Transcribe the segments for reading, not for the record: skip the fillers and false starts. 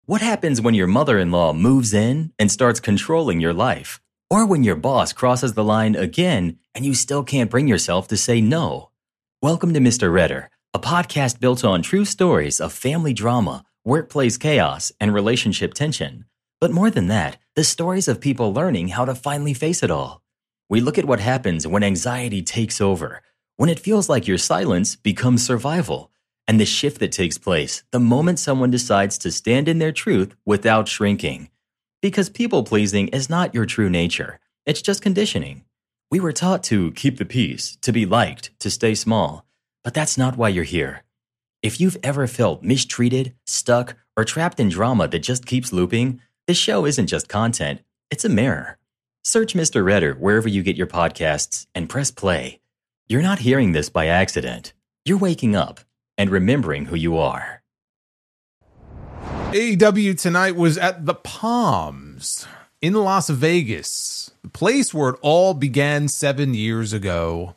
What happens when your mother-in-law moves in and starts controlling your life? Or when your boss crosses the line again and you still can't bring yourself to say no? Welcome to Mr. Redder, a podcast built on true stories of family drama, workplace chaos, and relationship tension. But more than that, the stories of people learning how to finally face it all. We look at what happens when anxiety takes over, when it feels like your silence becomes survival, and the shift that takes place the moment someone decides to stand in their truth without shrinking. Because people-pleasing is not your true nature. It's just conditioning. We were taught to keep the peace, to be liked, to stay small. But that's not why you're here. If you've ever felt mistreated, stuck, or trapped in drama that just keeps looping, this show isn't just content, it's a mirror. Search Mr. Redder wherever you get your podcasts and press play. You're not hearing this by accident. You're waking up and remembering who you are. AEW tonight was at the Palms in Las Vegas, the place where it all began 7 years ago.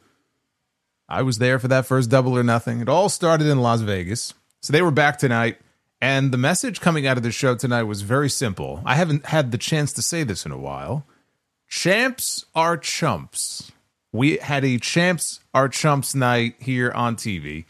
I was there for that first Double or Nothing. It all started in Las Vegas. So they were back tonight, and the message coming out of the show tonight was very simple. I haven't had the chance to say this in a while. Champs are chumps. We had a Champs are chumps night here on TV.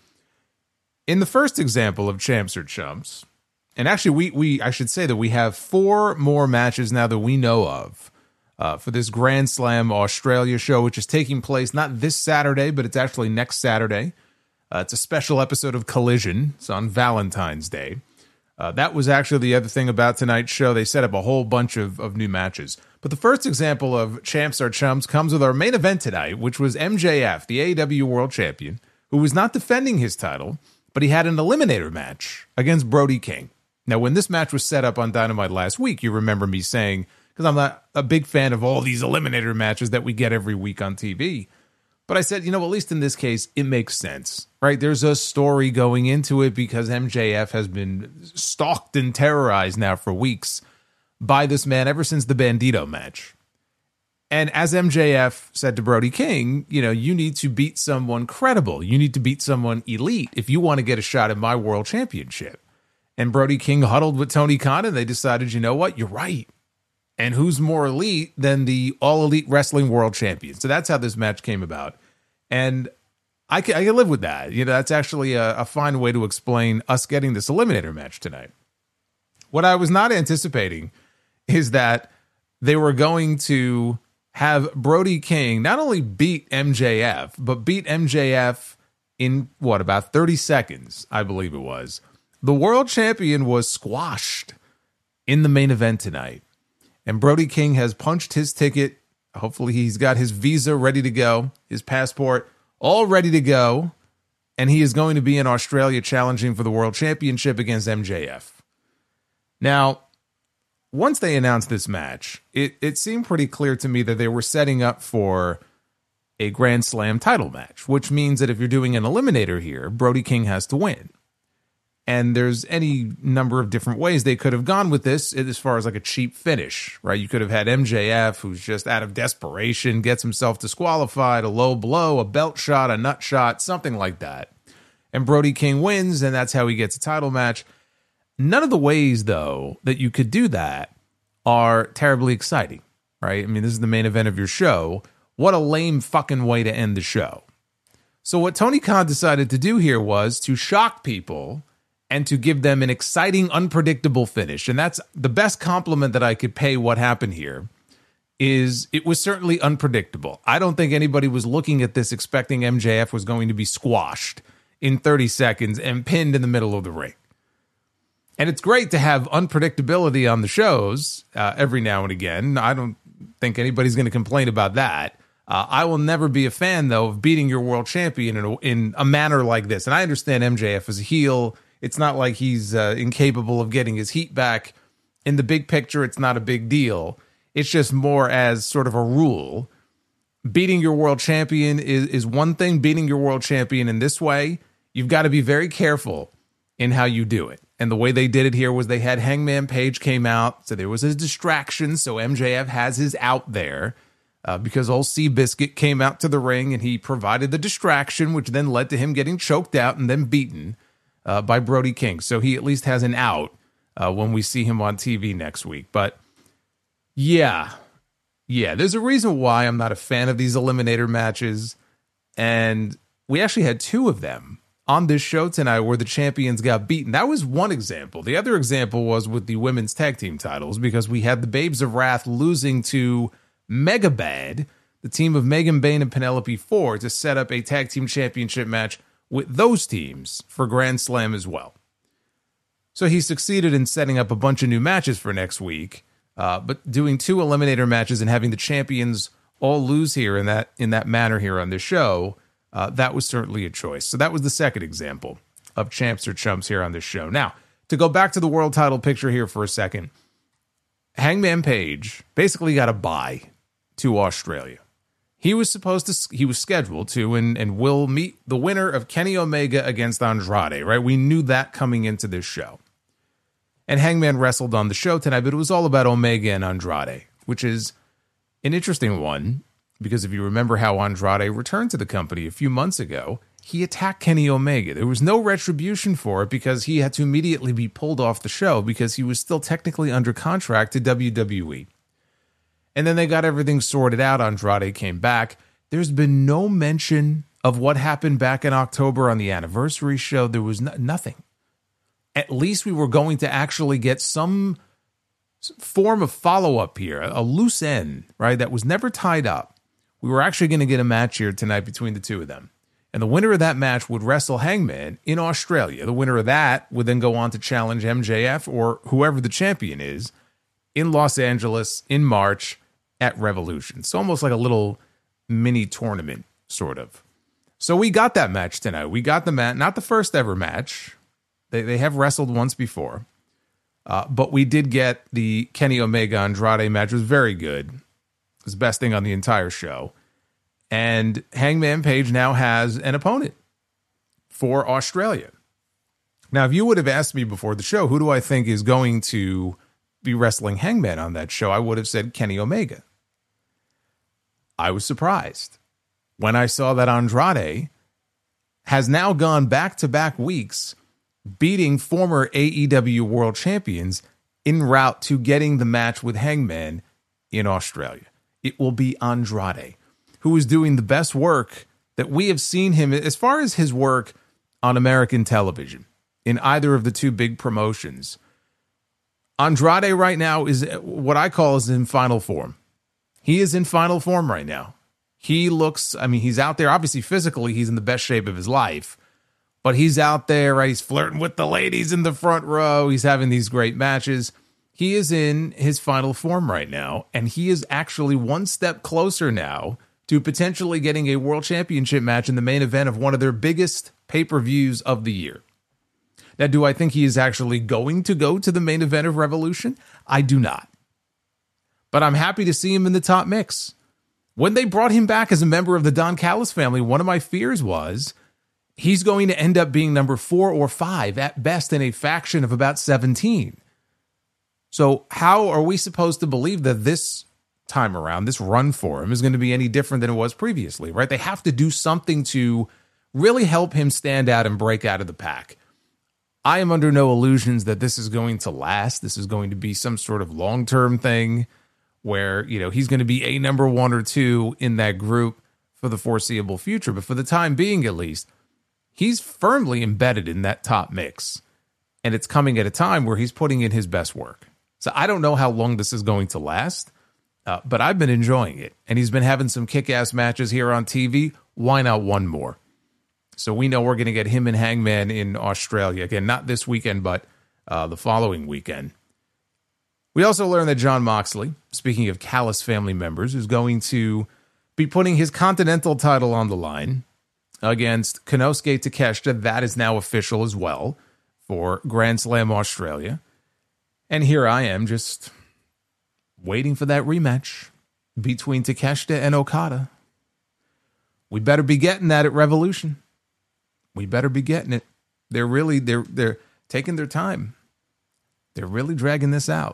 In the first example of Champs or Chumps, and actually I should say that we have 4 more matches now that we know of for this Grand Slam Australia show, which is taking place not this Saturday, but it's actually next Saturday. It's a special episode of Collision. It's on Valentine's Day. That was actually the other thing about tonight's show. They set up a whole bunch of new matches. But the first example of Champs are Chumps comes with our main event tonight, which was MJF, the AEW World Champion, who was not defending his title, but he had an eliminator match against Brody King. Now, when this match was set up on Dynamite last week, you remember me saying, because I'm not a big fan of all these eliminator matches that we get every week on TV, but I said, at least in this case, it makes sense, right? There's a story going into it because MJF has been stalked and terrorized now for weeks by this man ever since the Bandito match. And as MJF said to Brody King, you need to beat someone credible. You need to beat someone elite if you want to get a shot at my world championship. And Brody King huddled with Tony Khan, and they decided, you know what? You're right. And who's more elite than the All Elite Wrestling World Champion? So that's how this match came about. And I can live with that. That's actually a fine way to explain us getting this eliminator match tonight. What I was not anticipating is that they were going to have Brody King not only beat MJF, but beat MJF in, about 30 seconds, I believe it was. The world champion was squashed in the main event tonight. And Brody King has punched his ticket. Hopefully he's got his visa ready to go, his passport all ready to go. And he is going to be in Australia challenging for the world championship against MJF. Now, once they announced this match, it seemed pretty clear to me that they were setting up for a Grand Slam title match, which means that if you're doing an eliminator here, Brody King has to win. And there's any number of different ways they could have gone with this as far as like a cheap finish, right? You could have had MJF, who's just out of desperation, gets himself disqualified, a low blow, a belt shot, a nut shot, something like that. And Brody King wins, and that's how he gets a title match. None of the ways, though, that you could do that are terribly exciting, right? I mean, this is the main event of your show. What a lame fucking way to end the show. So what Tony Khan decided to do here was to shock people and to give them an exciting, unpredictable finish. And that's the best compliment that I could pay what happened here, is it was certainly unpredictable. I don't think anybody was looking at this expecting MJF was going to be squashed in 30 seconds and pinned in the middle of the ring. And it's great to have unpredictability on the shows every now and again. I don't think anybody's going to complain about that. I will never be a fan, though, of beating your world champion in a manner like this. And I understand MJF is a heel. It's not like he's incapable of getting his heat back. In the big picture, it's not a big deal. It's just more as sort of a rule. Beating your world champion is one thing. Beating your world champion in this way, you've got to be very careful in how you do it. And the way they did it here was they had Hangman Page came out, so there was a distraction, so MJF has his out there because old Seabiscuit came out to the ring and he provided the distraction, which then led to him getting choked out and then beaten by Brody King. So he at least has an out when we see him on TV next week. But yeah, there's a reason why I'm not a fan of these eliminator matches. And we actually had two of them on this show tonight where the champions got beaten. That was one example. The other example was with the women's tag team titles, because we had the Babes of Wrath losing to Megabad, the team of Megan Bayne and Penelope Ford, to set up a tag team championship match with those teams for Grand Slam as well. So he succeeded in setting up a bunch of new matches for next week, but doing two eliminator matches and having the champions all lose here in that manner here on this show, that was certainly a choice. So that was the second example of champs or chumps here on this show. Now, to go back to the world title picture here for a second, Hangman Page basically got a bye to Australia. He was scheduled to and will meet the winner of Kenny Omega against Andrade, right? We knew that coming into this show. And Hangman wrestled on the show tonight, but it was all about Omega and Andrade, which is an interesting one, because if you remember how Andrade returned to the company a few months ago, he attacked Kenny Omega. There was no retribution for it because he had to immediately be pulled off the show because he was still technically under contract to WWE. And then they got everything sorted out. Andrade came back. There's been no mention of what happened back in October on the anniversary show. There was nothing. At least we were going to actually get some form of follow-up here, a loose end, right, that was never tied up. We were actually going to get a match here tonight between the two of them. And the winner of that match would wrestle Hangman in Australia. The winner of that would then go on to challenge MJF or whoever the champion is in Los Angeles in March at Revolution. It's almost like a little mini tournament, sort of. So we got that match tonight. We got the match, not the first ever match. They have wrestled once before. But we did get the Kenny Omega Andrade match. It was very good. It was the best thing on the entire show. And Hangman Page now has an opponent for Australia. Now, if you would have asked me before the show, who do I think is going to be wrestling Hangman on that show, I would have said Kenny Omega. I was surprised when I saw that Andrade has now gone back-to-back weeks beating former AEW World Champions en route to getting the match with Hangman in Australia. It will be Andrade, who is doing the best work that we have seen him as far as his work on American television in either of the two big promotions. Andrade right now is what I call is in final form. He is in final form right now. He looks, he's out there. Obviously, physically, he's in the best shape of his life. But he's out there, right? He's flirting with the ladies in the front row. He's having these great matches. He is in his final form right now. And he is actually one step closer now to potentially getting a world championship match in the main event of one of their biggest pay-per-views of the year. Now, do I think he is actually going to go to the main event of Revolution? I do not. But I'm happy to see him in the top mix. When they brought him back as a member of the Don Callis family, one of my fears was he's going to end up being number 4 or 5 at best in a faction of about 17. So how are we supposed to believe that this time around, this run for him is going to be any different than it was previously, right? They have to do something to really help him stand out and break out of the pack. I am under no illusions that this is going to last. This is going to be some sort of long-term thing where, he's going to be a number 1 or 2 in that group for the foreseeable future. But for the time being, at least, he's firmly embedded in that top mix. And it's coming at a time where he's putting in his best work. So I don't know how long this is going to last, but I've been enjoying it. And he's been having some kick-ass matches here on TV. Why not one more? So we know we're going to get him and Hangman in Australia. Again, not this weekend, but the following weekend. We also learned that Jon Moxley, speaking of Callis family members, is going to be putting his Continental title on the line against Konosuke Takeshita. That is now official as well for Grand Slam Australia. And here I am just waiting for that rematch between Takeshita and Okada. We better be getting that at Revolution. We better be getting it. They're taking their time. They're really dragging this out.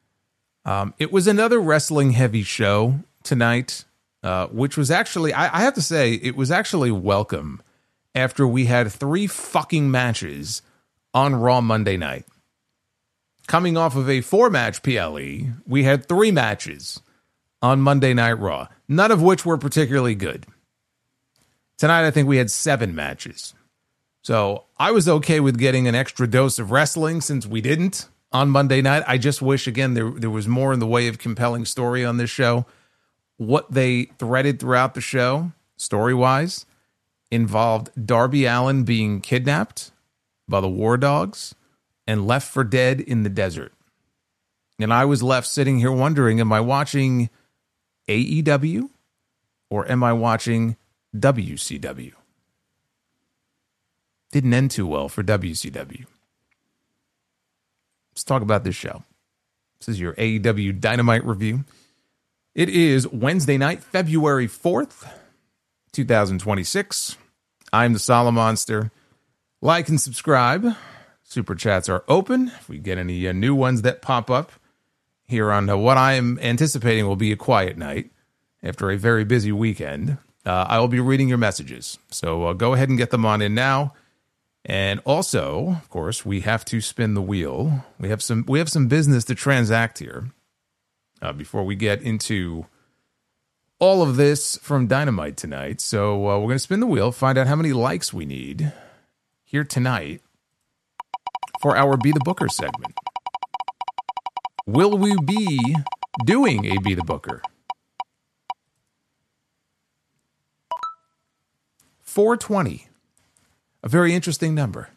It was another wrestling heavy show tonight, which was actually, I have to say, it was actually welcome after we had 3 fucking matches on Raw Monday night. coming off of a 4-match PLE, we had 3 matches on Monday Night Raw, none of which were particularly good. Tonight, I think we had 7 matches. So I was okay with getting an extra dose of wrestling since we didn't on Monday night. I just wish, again, there was more in the way of compelling story on this show. What they threaded throughout the show, story-wise, involved Darby Allin being kidnapped by the War Dogs and left for dead in the desert. And I was left sitting here wondering, am I watching AEW or am I watching WCW? Didn't end too well for WCW. Let's talk about this show. This is your AEW Dynamite review. It is Wednesday night, February 4th, 2026. I'm the Solomonster. Like and subscribe. Super chats are open. If we get any new ones that pop up here on what I am anticipating will be a quiet night after a very busy weekend, I will be reading your messages. So go ahead and get them on in now. And also, of course, we have to spin the wheel. We have some business to transact here before we get into all of this from Dynamite tonight. So we're going to spin the wheel, find out how many likes we need here tonight for our Be the Booker segment. Will we be doing a Be the Booker? 420. A very interesting number.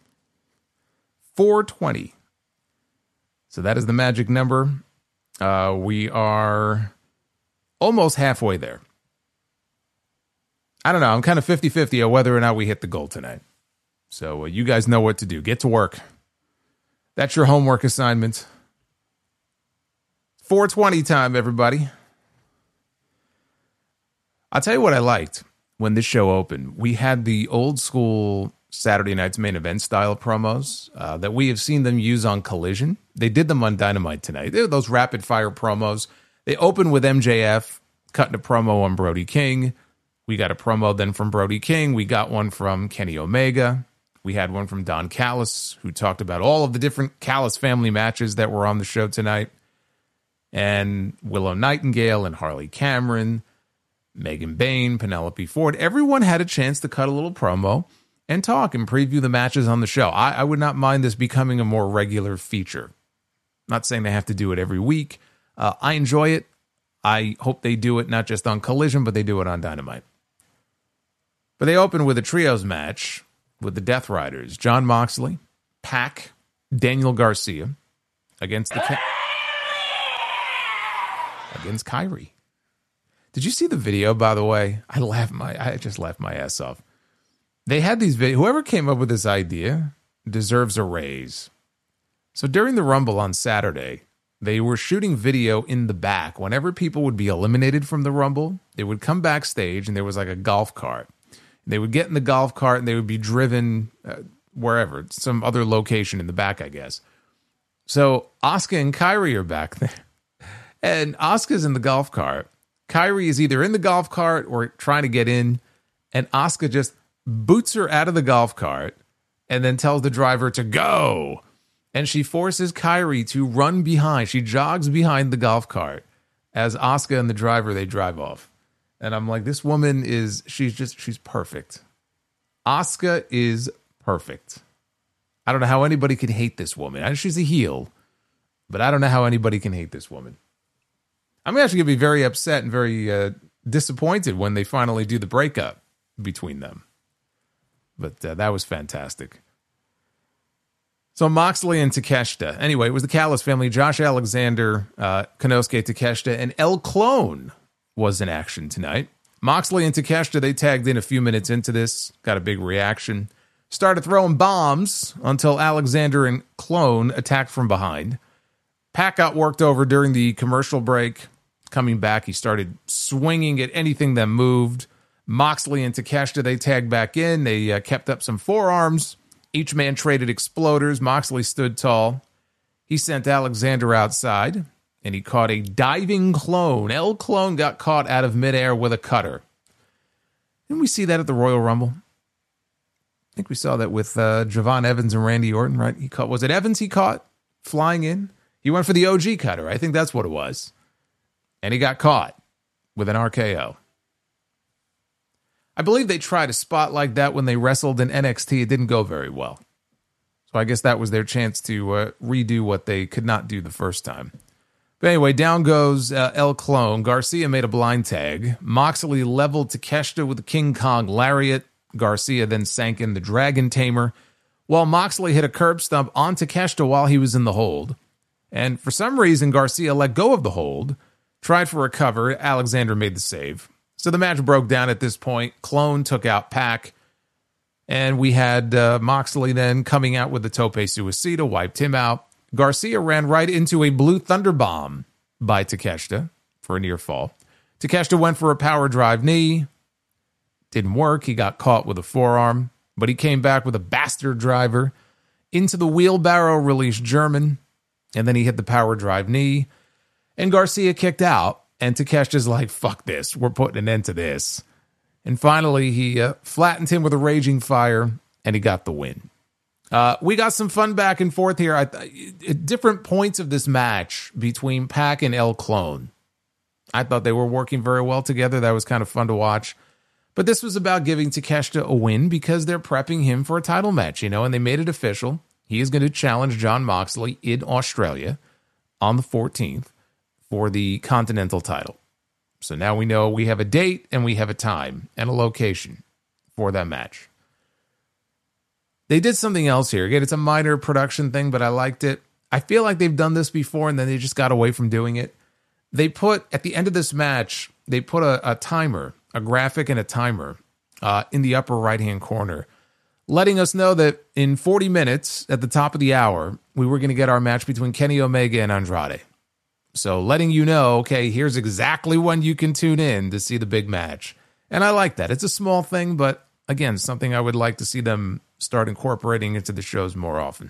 420. So that is the magic number. We are almost halfway there. I don't know. I'm kind of 50-50 on whether or not we hit the goal tonight. So you guys know what to do. Get to work. That's your homework assignment. 420 time, everybody. I'll tell you what I liked when this show opened. We had the old school Saturday Night's Main Event style promos that we have seen them use on Collision. They did them on Dynamite tonight. They're those rapid fire promos. They opened with MJF cutting a promo on Brody King. We got a promo then from Brody King. We got one from Kenny Omega. We had one from Don Callis, who talked about all of the different Callis family matches that were on the show tonight. And Willow Nightingale and Harley Cameron, Megan Bayne, Penelope Ford. Everyone had a chance to cut a little promo and talk and preview the matches on the show. I would not mind this becoming a more regular feature. Not saying they have to do it every week. I enjoy it. I hope they do it not just on Collision, but they do it on Dynamite. But they open with a trios match with the Death Riders, Jon Moxley, Pac, Daniel Garcia, against against Kyrie. Did you see the video, by the way? I just laughed my ass off. They had these videos. Whoever came up with this idea deserves a raise. So during the Rumble on Saturday, they were shooting video in the back. Whenever people would be eliminated from the Rumble, they would come backstage and there was like a golf cart. They would get in the golf cart and they would be driven wherever, some other location in the back, I guess. So Asuka and Kyrie are back there. And Asuka's in the golf cart. Kyrie is either in the golf cart or trying to get in. And Asuka just boots her out of the golf cart and then tells the driver to go. And she forces Kyrie to run behind. She jogs behind the golf cart as Asuka and the driver, they drive off. And I'm like, this woman she's perfect. Asuka is perfect. I don't know how anybody could hate this woman. She's a heel, but I don't know how anybody can hate this woman. I'm actually going to be very upset and very disappointed when they finally do the breakup between them. But that was fantastic. So Moxley and Takeshita. Anyway, it was the Callis family. Josh Alexander, Konosuke Takeshita, and El Clone was in action tonight. Moxley and Takeshita, they tagged in a few minutes into this. Got a big reaction. Started throwing bombs until Alexander and Clone attacked from behind. Pac got worked over during the commercial break. Coming back, he started swinging at anything that moved. Moxley and Takeshita, they tagged back in. They kept up some forearms. Each man traded exploders. Moxley stood tall. He sent Alexander outside, and he caught a diving Clone. El Clone got caught out of midair with a cutter. Didn't we see that at the Royal Rumble? I think we saw that with Javon Evans and Randy Orton, right? Was it Evans he caught flying in? He went for the OG cutter. I think that's what it was. And he got caught with an RKO. I believe they tried a spot like that when they wrestled in NXT. It didn't go very well. So I guess that was their chance to redo what they could not do the first time. But anyway, down goes El Clone. Garcia made a blind tag. Moxley leveled Takeshita with the King Kong lariat. Garcia then sank in the Dragon Tamer, while Moxley hit a curb stomp on Takeshita while he was in the hold. And for some reason, Garcia let go of the hold, tried for a cover. Alexander made the save. So the match broke down at this point. Clone took out Pac. And we had Moxley then coming out with the Tope Suicida, wiped him out. Garcia ran right into a Blue Thunder Bomb by Takeshita for a near fall. Takeshita went for a power drive knee. Didn't work. He got caught with a forearm. But he came back with a bastard driver into the wheelbarrow, released German. And then he hit the power drive knee. And Garcia kicked out. And Takeshita's like, fuck this. We're putting an end to this. And finally, he flattened him with a Raging Fire, and he got the win. We got some fun back and forth here. At different points of this match between Pac and El Clone, I thought they were working very well together. That was kind of fun to watch. But this was about giving Takeshita a win because they're prepping him for a title match, and they made it official. He is going to challenge Jon Moxley in Australia on the 14th for the Continental title. So now we know we have a date and we have a time and a location for that match. They did something else here. Again, it's a minor production thing, but I liked it. I feel like they've done this before and then they just got away from doing it. They put, at the end of this match, they put a timer, a graphic and a timer in the upper right-hand corner, letting us know that in 40 minutes at the top of the hour, we were going to get our match between Kenny Omega and Andrade. So letting you know, okay, here's exactly when you can tune in to see the big match. And I like that. It's a small thing, but again, something I would like to see them start incorporating into the shows more often.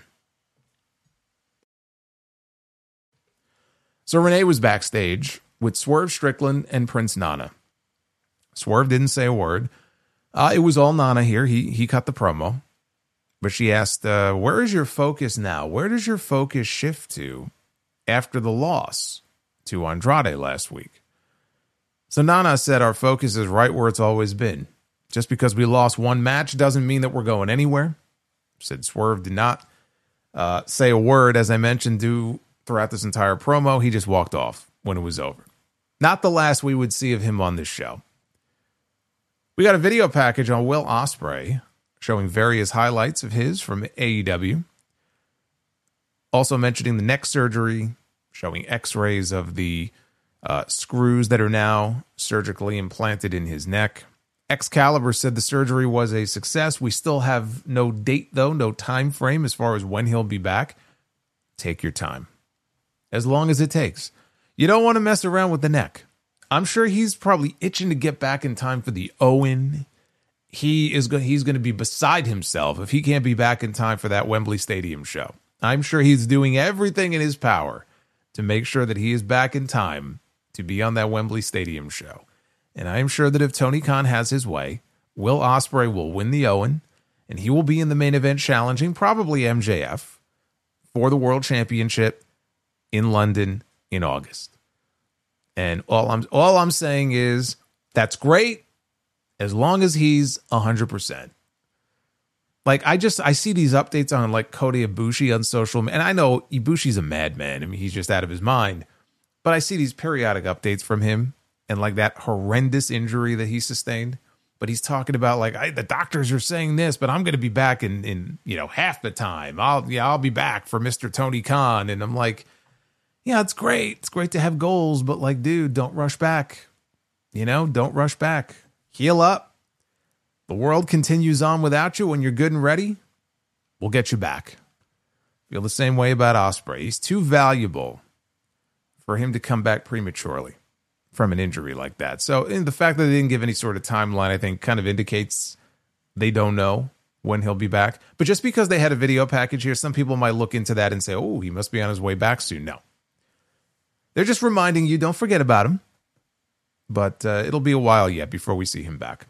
So Renee was backstage with Swerve Strickland and Prince Nana. Swerve didn't say a word. It was all Nana here. He cut the promo. But she asked, where is your focus now? Where does your focus shift to after the loss to Andrade last week? So Nana said, our focus is right where it's always been. Just because we lost one match doesn't mean that we're going anywhere. Said Swerve did not say a word, as I mentioned, throughout this entire promo. He just walked off when it was over. Not the last we would see of him on this show. We got a video package on Will Ospreay showing various highlights of his from AEW. Also mentioning the neck surgery, showing x-rays of the screws that are now surgically implanted in his neck. Excalibur said the surgery was a success. We still have no date, though, no time frame as far as when he'll be back. Take your time. As long as it takes. You don't want to mess around with the neck. I'm sure he's probably itching to get back in time for the Owen. He's going to be beside himself if he can't be back in time for that Wembley Stadium show. I'm sure he's doing everything in his power to make sure that he is back in time to be on that Wembley Stadium show. And I'm sure that if Tony Khan has his way, Will Ospreay will win the Owen, and he will be in the main event challenging probably MJF for the World Championship in London in August. And all I'm saying is that's great as long as he's 100%. Like, I see these updates on, like, Kota Ibushi on social media. And I know Ibushi's a madman. I mean, he's just out of his mind. But I see these periodic updates from him and, like, that horrendous injury that he sustained. But he's talking about, like, the doctors are saying this, but I'm going to be back in half the time. I'll be back for Mr. Tony Khan. And I'm like, yeah, it's great. It's great to have goals. But, like, dude, don't rush back. Don't rush back. Heal up. The world continues on without you. When you're good and ready, we'll get you back. Feel the same way about Ospreay. He's too valuable for him to come back prematurely from an injury like that. So the fact that they didn't give any sort of timeline, I think, kind of indicates they don't know when he'll be back. But just because they had a video package here, some people might look into that and say, oh, he must be on his way back soon. No. They're just reminding you, don't forget about him. But it'll be a while yet before we see him back.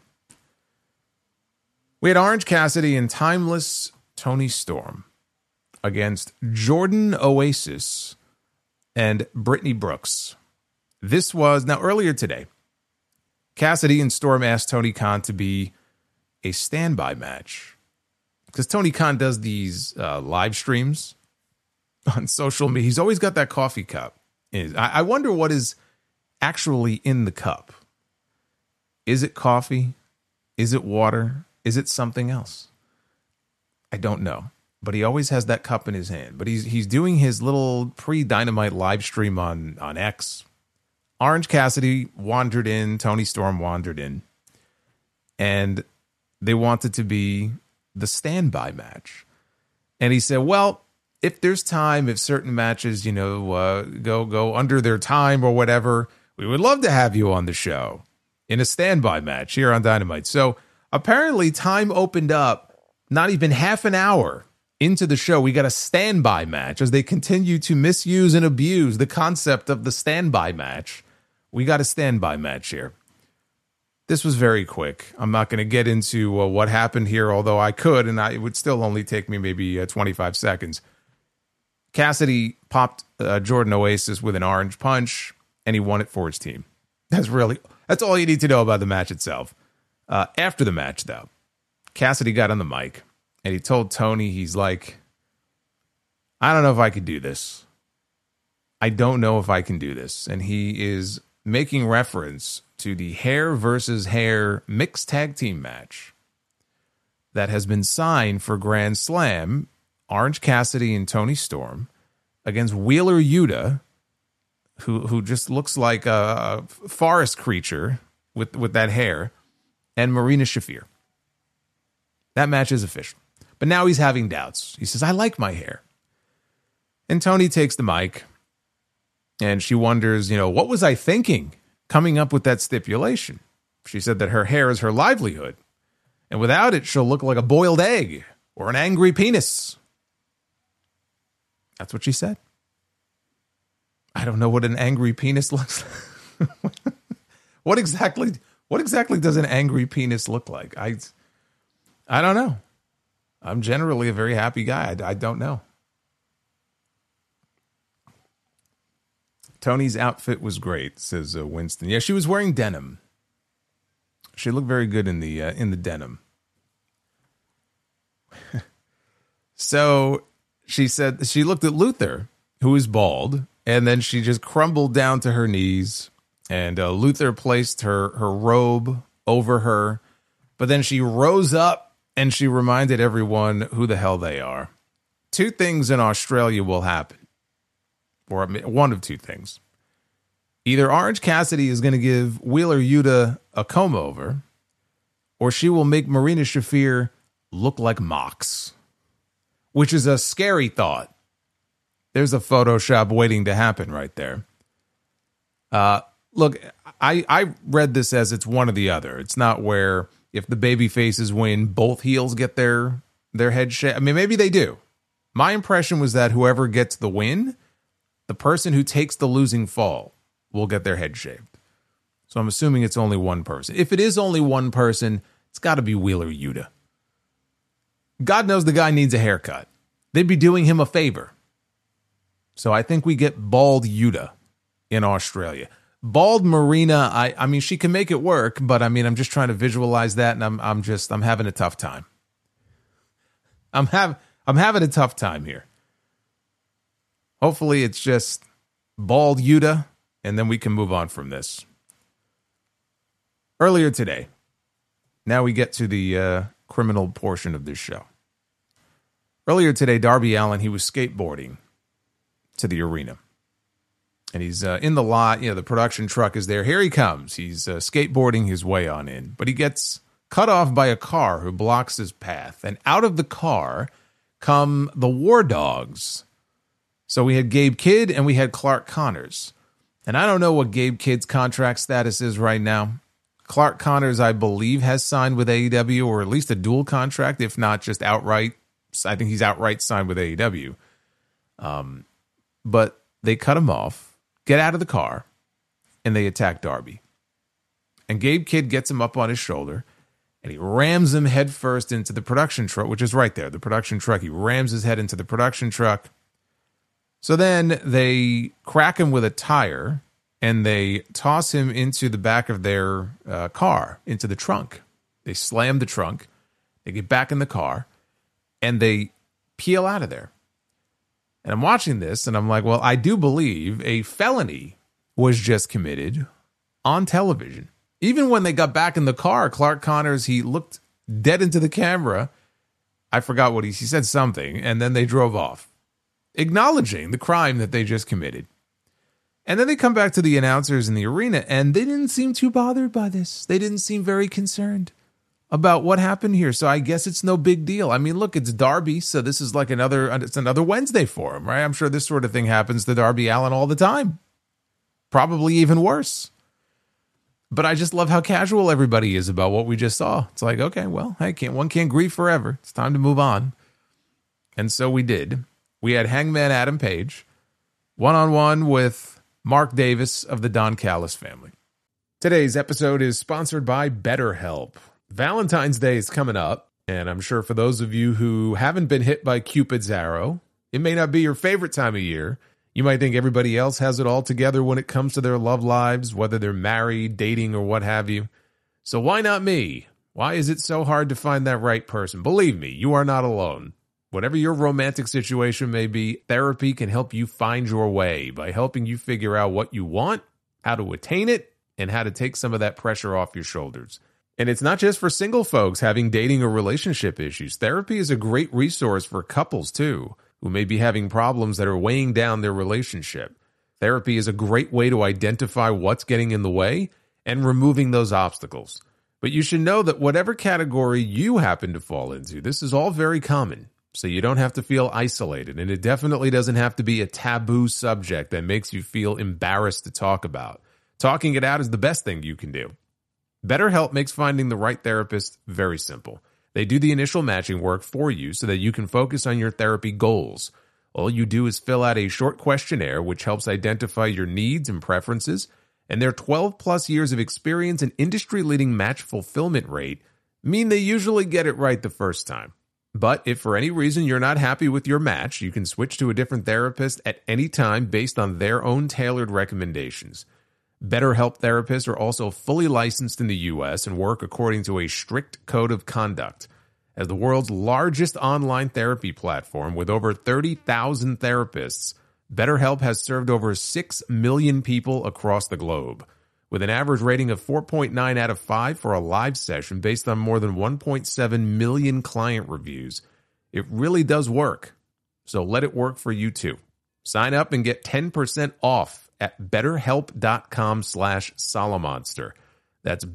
We had Orange Cassidy and Timeless Tony Storm against Jordan Oasis and Brittany Brooks. This was, now earlier today, Cassidy and Storm asked Tony Khan to be a standby match. Because Tony Khan does these live streams on social media. He's always got that coffee cup. I wonder what is actually in the cup. Is it coffee? Is it water? Is it something else? I don't know. But he always has that cup in his hand. But he's doing his little pre-Dynamite live stream on X. Orange Cassidy wandered in. Tony Storm wandered in. And they wanted to be the standby match. And he said, well, if there's time, if certain matches, go under their time or whatever, we would love to have you on the show in a standby match here on Dynamite. So apparently time opened up not even half an hour into the show. We got a standby match as they continue to misuse and abuse the concept of the standby match. We got a standby match here. This was very quick. I'm not going to get into what happened here, although I could, and it would still only take me maybe 25 seconds. Cassidy popped Jordan Oasis with an orange punch, and he won it for his team. That's all you need to know about the match itself. After the match, though, Cassidy got on the mic, and he told Tony, he's like, I don't know if I could do this. I don't know if I can do this. And he is making reference to the hair versus hair mixed tag team match that has been signed for Grand Slam, Orange Cassidy and Tony Storm against Wheeler Yuta, who just looks like a forest creature with that hair, and Marina Shafir. That match is official. But now he's having doubts. He says, I like my hair. And Tony takes the mic, and she wonders, what was I thinking coming up with that stipulation? She said that her hair is her livelihood, and without it, she'll look like a boiled egg or an angry penis. That's what she said. I don't know what an angry penis looks like. What exactly does an angry penis look like? I don't know. I'm generally a very happy guy. I don't know. Tony's outfit was great, says Winston. Yeah, she was wearing denim. She looked very good in the denim. So she said she looked at Luther, who is bald, and then she just crumbled down to her knees, and Luther placed her robe over her, but then she rose up and she reminded everyone who the hell they are. Two things in Australia will happen, or one of two things. Either Orange Cassidy is going to give Wheeler Yuta a comb over, or she will make Marina Shafir look like Mox, which is a scary thought. There's a Photoshop waiting to happen right there. Look, I read this as it's one or the other. It's not where if the baby faces win, both heels get their head shaved. I mean, maybe they do. My impression was that whoever gets the win, the person who takes the losing fall will get their head shaved. So I'm assuming it's only one person. If it is only one person, it's got to be Wheeler Yuta. God knows the guy needs a haircut. They'd be doing him a favor. So I think we get bald Yuta in Australia. Bald Marina, I mean, she can make it work, but I mean, I'm just trying to visualize that, and I'm having a tough time. I'm having a tough time here. Hopefully it's just bald Yuta, and then we can move on from this. Earlier today, now we get to the criminal portion of this show. Earlier today, Darby Allin, he was skateboarding to the arena. And he's in the lot. The production truck is there. Here he comes. He's skateboarding his way on in. But he gets cut off by a car who blocks his path. And out of the car come the War Dogs. So we had Gabe Kidd and we had Clark Connors. And I don't know what Gabe Kidd's contract status is right now. Clark Connors, I believe, has signed with AEW, or at least a dual contract, if not just outright. I think he's outright signed with AEW. But they cut him off, get out of the car, and they attack Darby. And Gabe Kidd gets him up on his shoulder, and he rams him headfirst into the production truck, which is right there, the production truck. He rams his head into the production truck. So then they crack him with a tire and they toss him into the back of their car, into the trunk. They slam the trunk. They get back in the car and they peel out of there. And I'm watching this and I'm like, well, I do believe a felony was just committed on television. Even when they got back in the car, Clark Connors, he looked dead into the camera. I forgot what he said something, and then they drove off, acknowledging the crime that they just committed. And then they come back to the announcers in the arena, and they didn't seem too bothered by this. They didn't seem very concerned about what happened here. So I guess it's no big deal. I mean, look, it's Darby, so this is like another Wednesday for him, right? I'm sure this sort of thing happens to Darby Allin all the time. Probably even worse. But I just love how casual everybody is about what we just saw. It's like, okay, well, hey, one can't grieve forever. It's time to move on. And so we did. We had Hangman Adam Page one-on-one with Mark Davis of the Don Callis family. Today's episode is sponsored by BetterHelp. Valentine's Day is coming up, and I'm sure for those of you who haven't been hit by Cupid's arrow, it may not be your favorite time of year. You might think everybody else has it all together when it comes to their love lives, whether they're married, dating, or what have you. So why not me? Why is it so hard to find that right person? Believe me, you are not alone. Whatever your romantic situation may be, therapy can help you find your way by helping you figure out what you want, how to attain it, and how to take some of that pressure off your shoulders. And it's not just for single folks having dating or relationship issues. Therapy is a great resource for couples, too, who may be having problems that are weighing down their relationship. Therapy is a great way to identify what's getting in the way and removing those obstacles. But you should know that whatever category you happen to fall into, this is all very common. So you don't have to feel isolated, and it definitely doesn't have to be a taboo subject that makes you feel embarrassed to talk about. Talking it out is the best thing you can do. BetterHelp makes finding the right therapist very simple. They do the initial matching work for you so that you can focus on your therapy goals. All you do is fill out a short questionnaire which helps identify your needs and preferences, and their 12-plus years of experience and industry-leading match fulfillment rate mean they usually get it right the first time. But if for any reason you're not happy with your match, you can switch to a different therapist at any time based on their own tailored recommendations. BetterHelp therapists are also fully licensed in the U.S. and work according to a strict code of conduct. As the world's largest online therapy platform with over 30,000 therapists, BetterHelp has served over 6 million people across the globe, with an average rating of 4.9 out of 5 for a live session based on more than 1.7 million client reviews. It really does work, so let it work for you too. Sign up and get 10% off at betterhelp.com/Solomonster. That's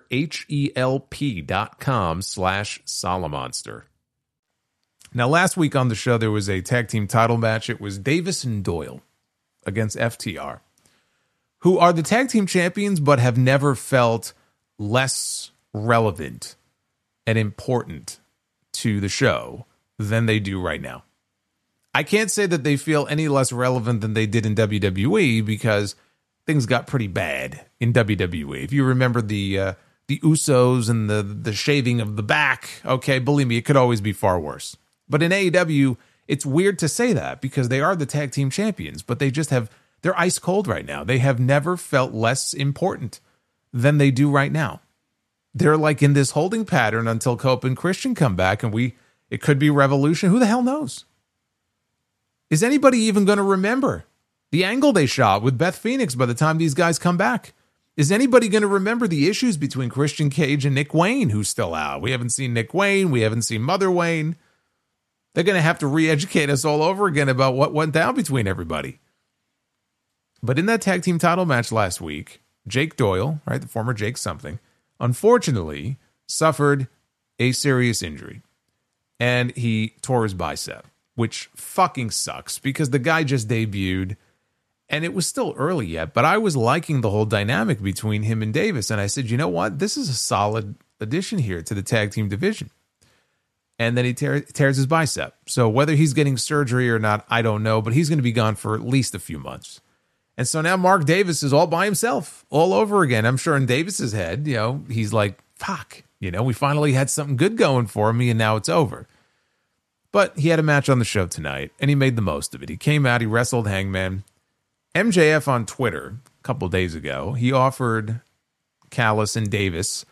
betterhelp.com/Solomonster. Now, last week on the show, there was a tag team title match. It was Davis and Doyle against FTR, who are the tag team champions, but have never felt less relevant and important to the show than they do right now. I can't say that they feel any less relevant than they did in WWE because things got pretty bad in WWE. If you remember the Usos and the shaving of the back, okay, believe me, it could always be far worse. But in AEW, it's weird to say that because they are the tag team champions, but they're ice cold right now. They have never felt less important than they do right now. They're like in this holding pattern until Cope and Christian come back, and it could be Revolution. Who the hell knows? Is anybody even going to remember the angle they shot with Beth Phoenix by the time these guys come back? Is anybody going to remember the issues between Christian Cage and Nick Wayne, who's still out? We haven't seen Nick Wayne. We haven't seen Mother Wayne. They're going to have to re-educate us all over again about what went down between everybody. But in that tag team title match last week, Jake Doyle, right, the former Jake something, unfortunately suffered a serious injury. And he tore his bicep, which fucking sucks because the guy just debuted and it was still early yet, but I was liking the whole dynamic between him and Davis. And I said, you know what? This is a solid addition here to the tag team division. And then he tears his bicep. So whether he's getting surgery or not, I don't know, but he's going to be gone for at least a few months. And so now Mark Davis is all by himself all over again. I'm sure in Davis's head, he's like, fuck, we finally had something good going for me and now it's over. But he had a match on the show tonight, and he made the most of it. He came out, he wrestled Hangman. MJF on Twitter a couple days ago, he offered Callis and Davis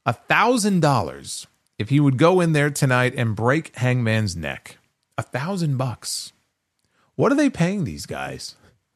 $1,000 if he would go in there tonight and break Hangman's neck. $1,000. What are they paying these guys?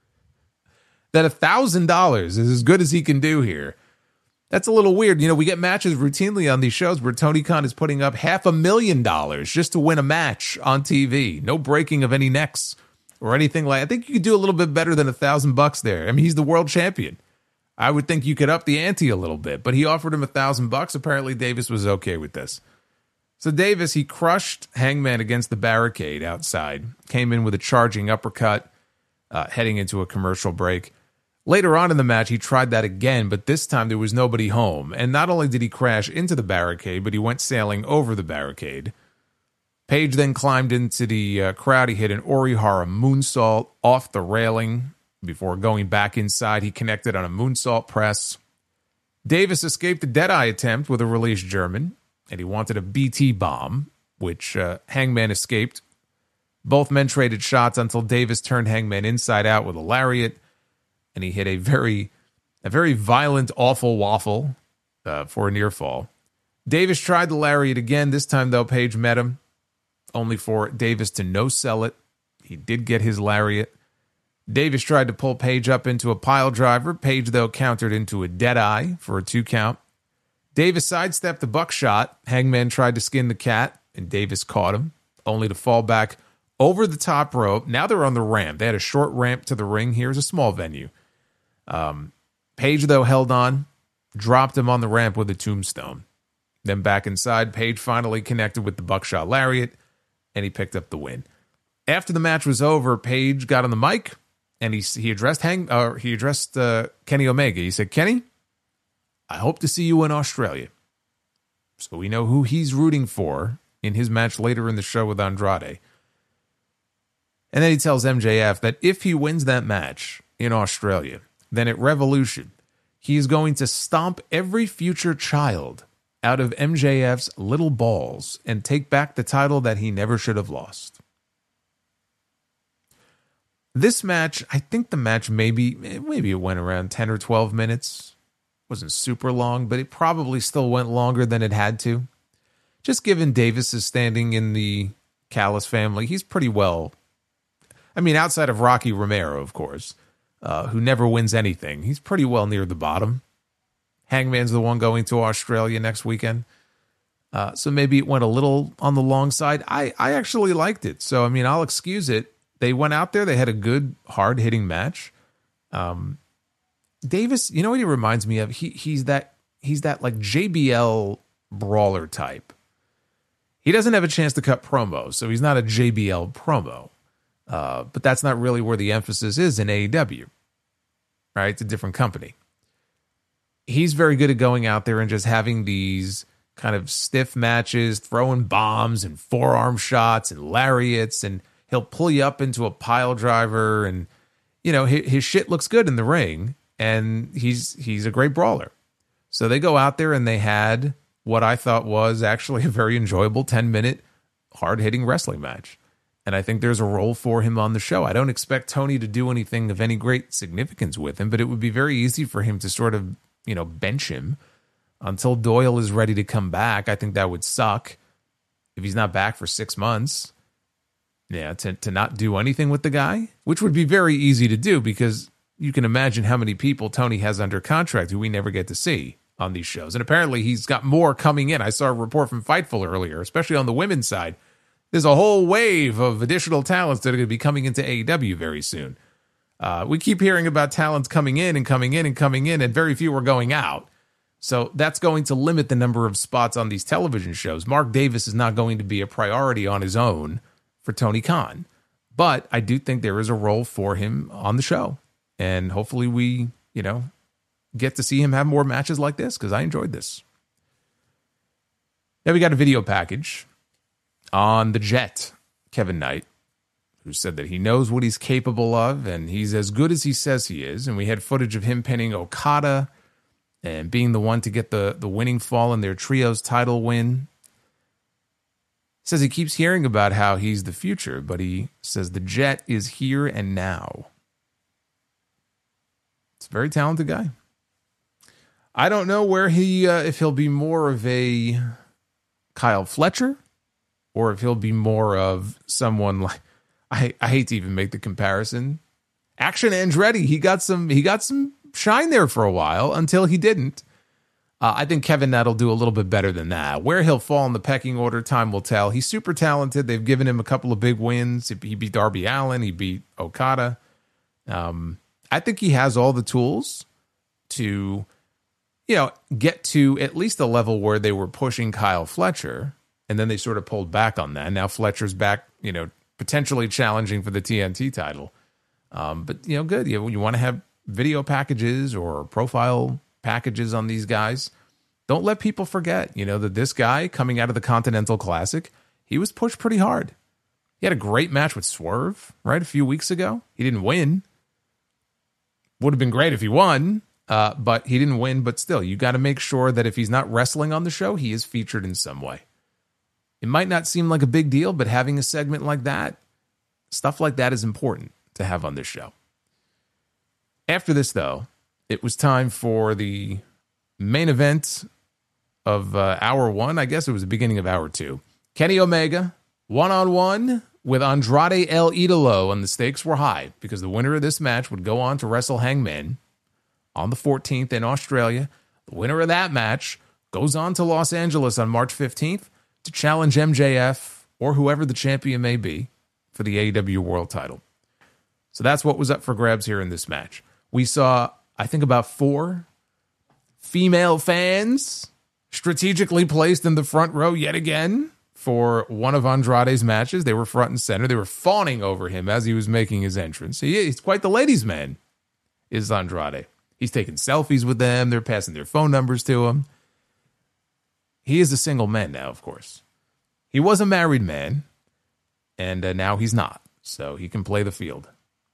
That $1,000 is as good as he can do here. That's a little weird. You know, we get matches routinely on these shows where Tony Khan is putting up $500,000 just to win a match on TV. No breaking of any necks or anything like. I think you could do a little bit better than $1,000 there. I mean, he's the world champion. I would think you could up the ante a little bit, but he offered him $1,000. Apparently, Davis was okay with this. So Davis, he crushed Hangman against the barricade outside. Came in with a charging uppercut, heading into a commercial break. Later on in the match, he tried that again, but this time there was nobody home. And not only did he crash into the barricade, but he went sailing over the barricade. Page then climbed into the crowd. He hit an Orihara moonsault off the railing. Before going back inside, he connected on a moonsault press. Davis escaped a Deadeye attempt with a released German, and he wanted a BT bomb, which Hangman escaped. Both men traded shots until Davis turned Hangman inside out with a lariat, and he hit a very violent, awful waffle for a near fall. Davis tried the lariat again. This time, though, Page met him, only for Davis to no-sell it. He did get his lariat. Davis tried to pull Page up into a pile driver. Page, though, countered into a Deadeye for a 2 count. Davis sidestepped the buckshot. Hangman tried to skin the cat, and Davis caught him, only to fall back over the top rope. Now they're on the ramp. They had a short ramp to the ring. Here's a small venue. Page, though, held on, dropped him on the ramp with a tombstone. Then back inside, Page finally connected with the buckshot lariat, and he picked up the win. After the match was over, Page got on the mic, and he addressed Kenny Omega. He said, "Kenny, I hope to see you in Australia." So we know who he's rooting for in his match later in the show with Andrade. And then he tells MJF that if he wins that match in Australia, then at Revolution, he is going to stomp every future child out of MJF's little balls and take back the title that he never should have lost. This match, I think the match maybe it went around 10 or 12 minutes. Wasn't super long, but it probably still went longer than it had to. Just given Davis's standing in the Callis family, he's pretty well. I mean, outside of Rocky Romero, of course, who never wins anything, he's pretty well near the bottom. Hangman's the one going to Australia next weekend. So maybe it went a little on the long side. I actually liked it. So, I mean, I'll excuse it. They went out there. They had a good, hard-hitting match. Davis, you know what he reminds me of? He's that like JBL brawler type. He doesn't have a chance to cut promos, so he's not a JBL promo. But that's not really where the emphasis is in AEW. Right? It's a different company. He's very good at going out there and just having these kind of stiff matches, throwing bombs and forearm shots and lariats, and he'll pull you up into a pile driver, and you know his shit looks good in the ring, and he's a great brawler. So they go out there and they had what I thought was actually a very enjoyable 10-minute hard-hitting wrestling match. And I think there's a role for him on the show. I don't expect Tony to do anything of any great significance with him, but it would be very easy for him to sort of, you know, bench him until Doyle is ready to come back. I think that would suck if he's not back for 6 months. Yeah, to not do anything with the guy, which would be very easy to do because you can imagine how many people Tony has under contract who we never get to see on these shows. And apparently he's got more coming in. I saw a report from Fightful earlier, especially on the women's side. There's a whole wave of additional talents that are going to be coming into AEW very soon. We keep hearing about talents coming in and coming in and coming in, and very few are going out. So that's going to limit the number of spots on these television shows. Mark Davis is not going to be a priority on his own for Tony Khan. But I do think there is a role for him on the show. And hopefully we, you know, get to see him have more matches like this because I enjoyed this. Now we got a video package on the Jet, Kevin Knight, who said that he knows what he's capable of and he's as good as he says he is. And we had footage of him pinning Okada and being the one to get the winning fall in their trios title win. Says he keeps hearing about how he's the future, but he says the Jet is here and now. It's a very talented guy. I don't know where if he'll be more of a Kyle Fletcher or if he'll be more of someone like, I hate to even make the comparison. Action Andretti, he got some shine there for a while until he didn't. I think Kevin Nett'll do a little bit better than that. Where he'll fall in the pecking order, time will tell. He's super talented. They've given him a couple of big wins. He beat Darby Allin. He beat Okada. I think he has all the tools to, get to at least the level where they were pushing Kyle Fletcher, and then they sort of pulled back on that. Now Fletcher's back, potentially challenging for the TNT title. But, good. You want to have video packages or profile packages on these guys. Don't let people forget, that this guy coming out of the Continental Classic, he was pushed pretty hard. He had a great match with Swerve, right, a few weeks ago. He didn't win. Would have been great if he won, but he didn't win. But still, you got to make sure that if he's not wrestling on the show, he is featured in some way. It might not seem like a big deal, but having a segment like that, stuff like that is important to have on this show. After this, though, it was time for the main event of hour one. I guess it was the beginning of hour two. Kenny Omega, one-on-one with Andrade El Idolo, and the stakes were high because the winner of this match would go on to wrestle Hangman on the 14th in Australia. The winner of that match goes on to Los Angeles on March 15th to challenge MJF or whoever the champion may be for the AEW World title. So that's what was up for grabs here in this match. We saw, I think, about 4 female fans strategically placed in the front row yet again for one of Andrade's matches. They were front and center. They were fawning over him as he was making his entrance. He's quite the ladies' man, is Andrade. He's taking selfies with them. They're passing their phone numbers to him. He is a single man now, of course. He was a married man, and now he's not, so he can play the field.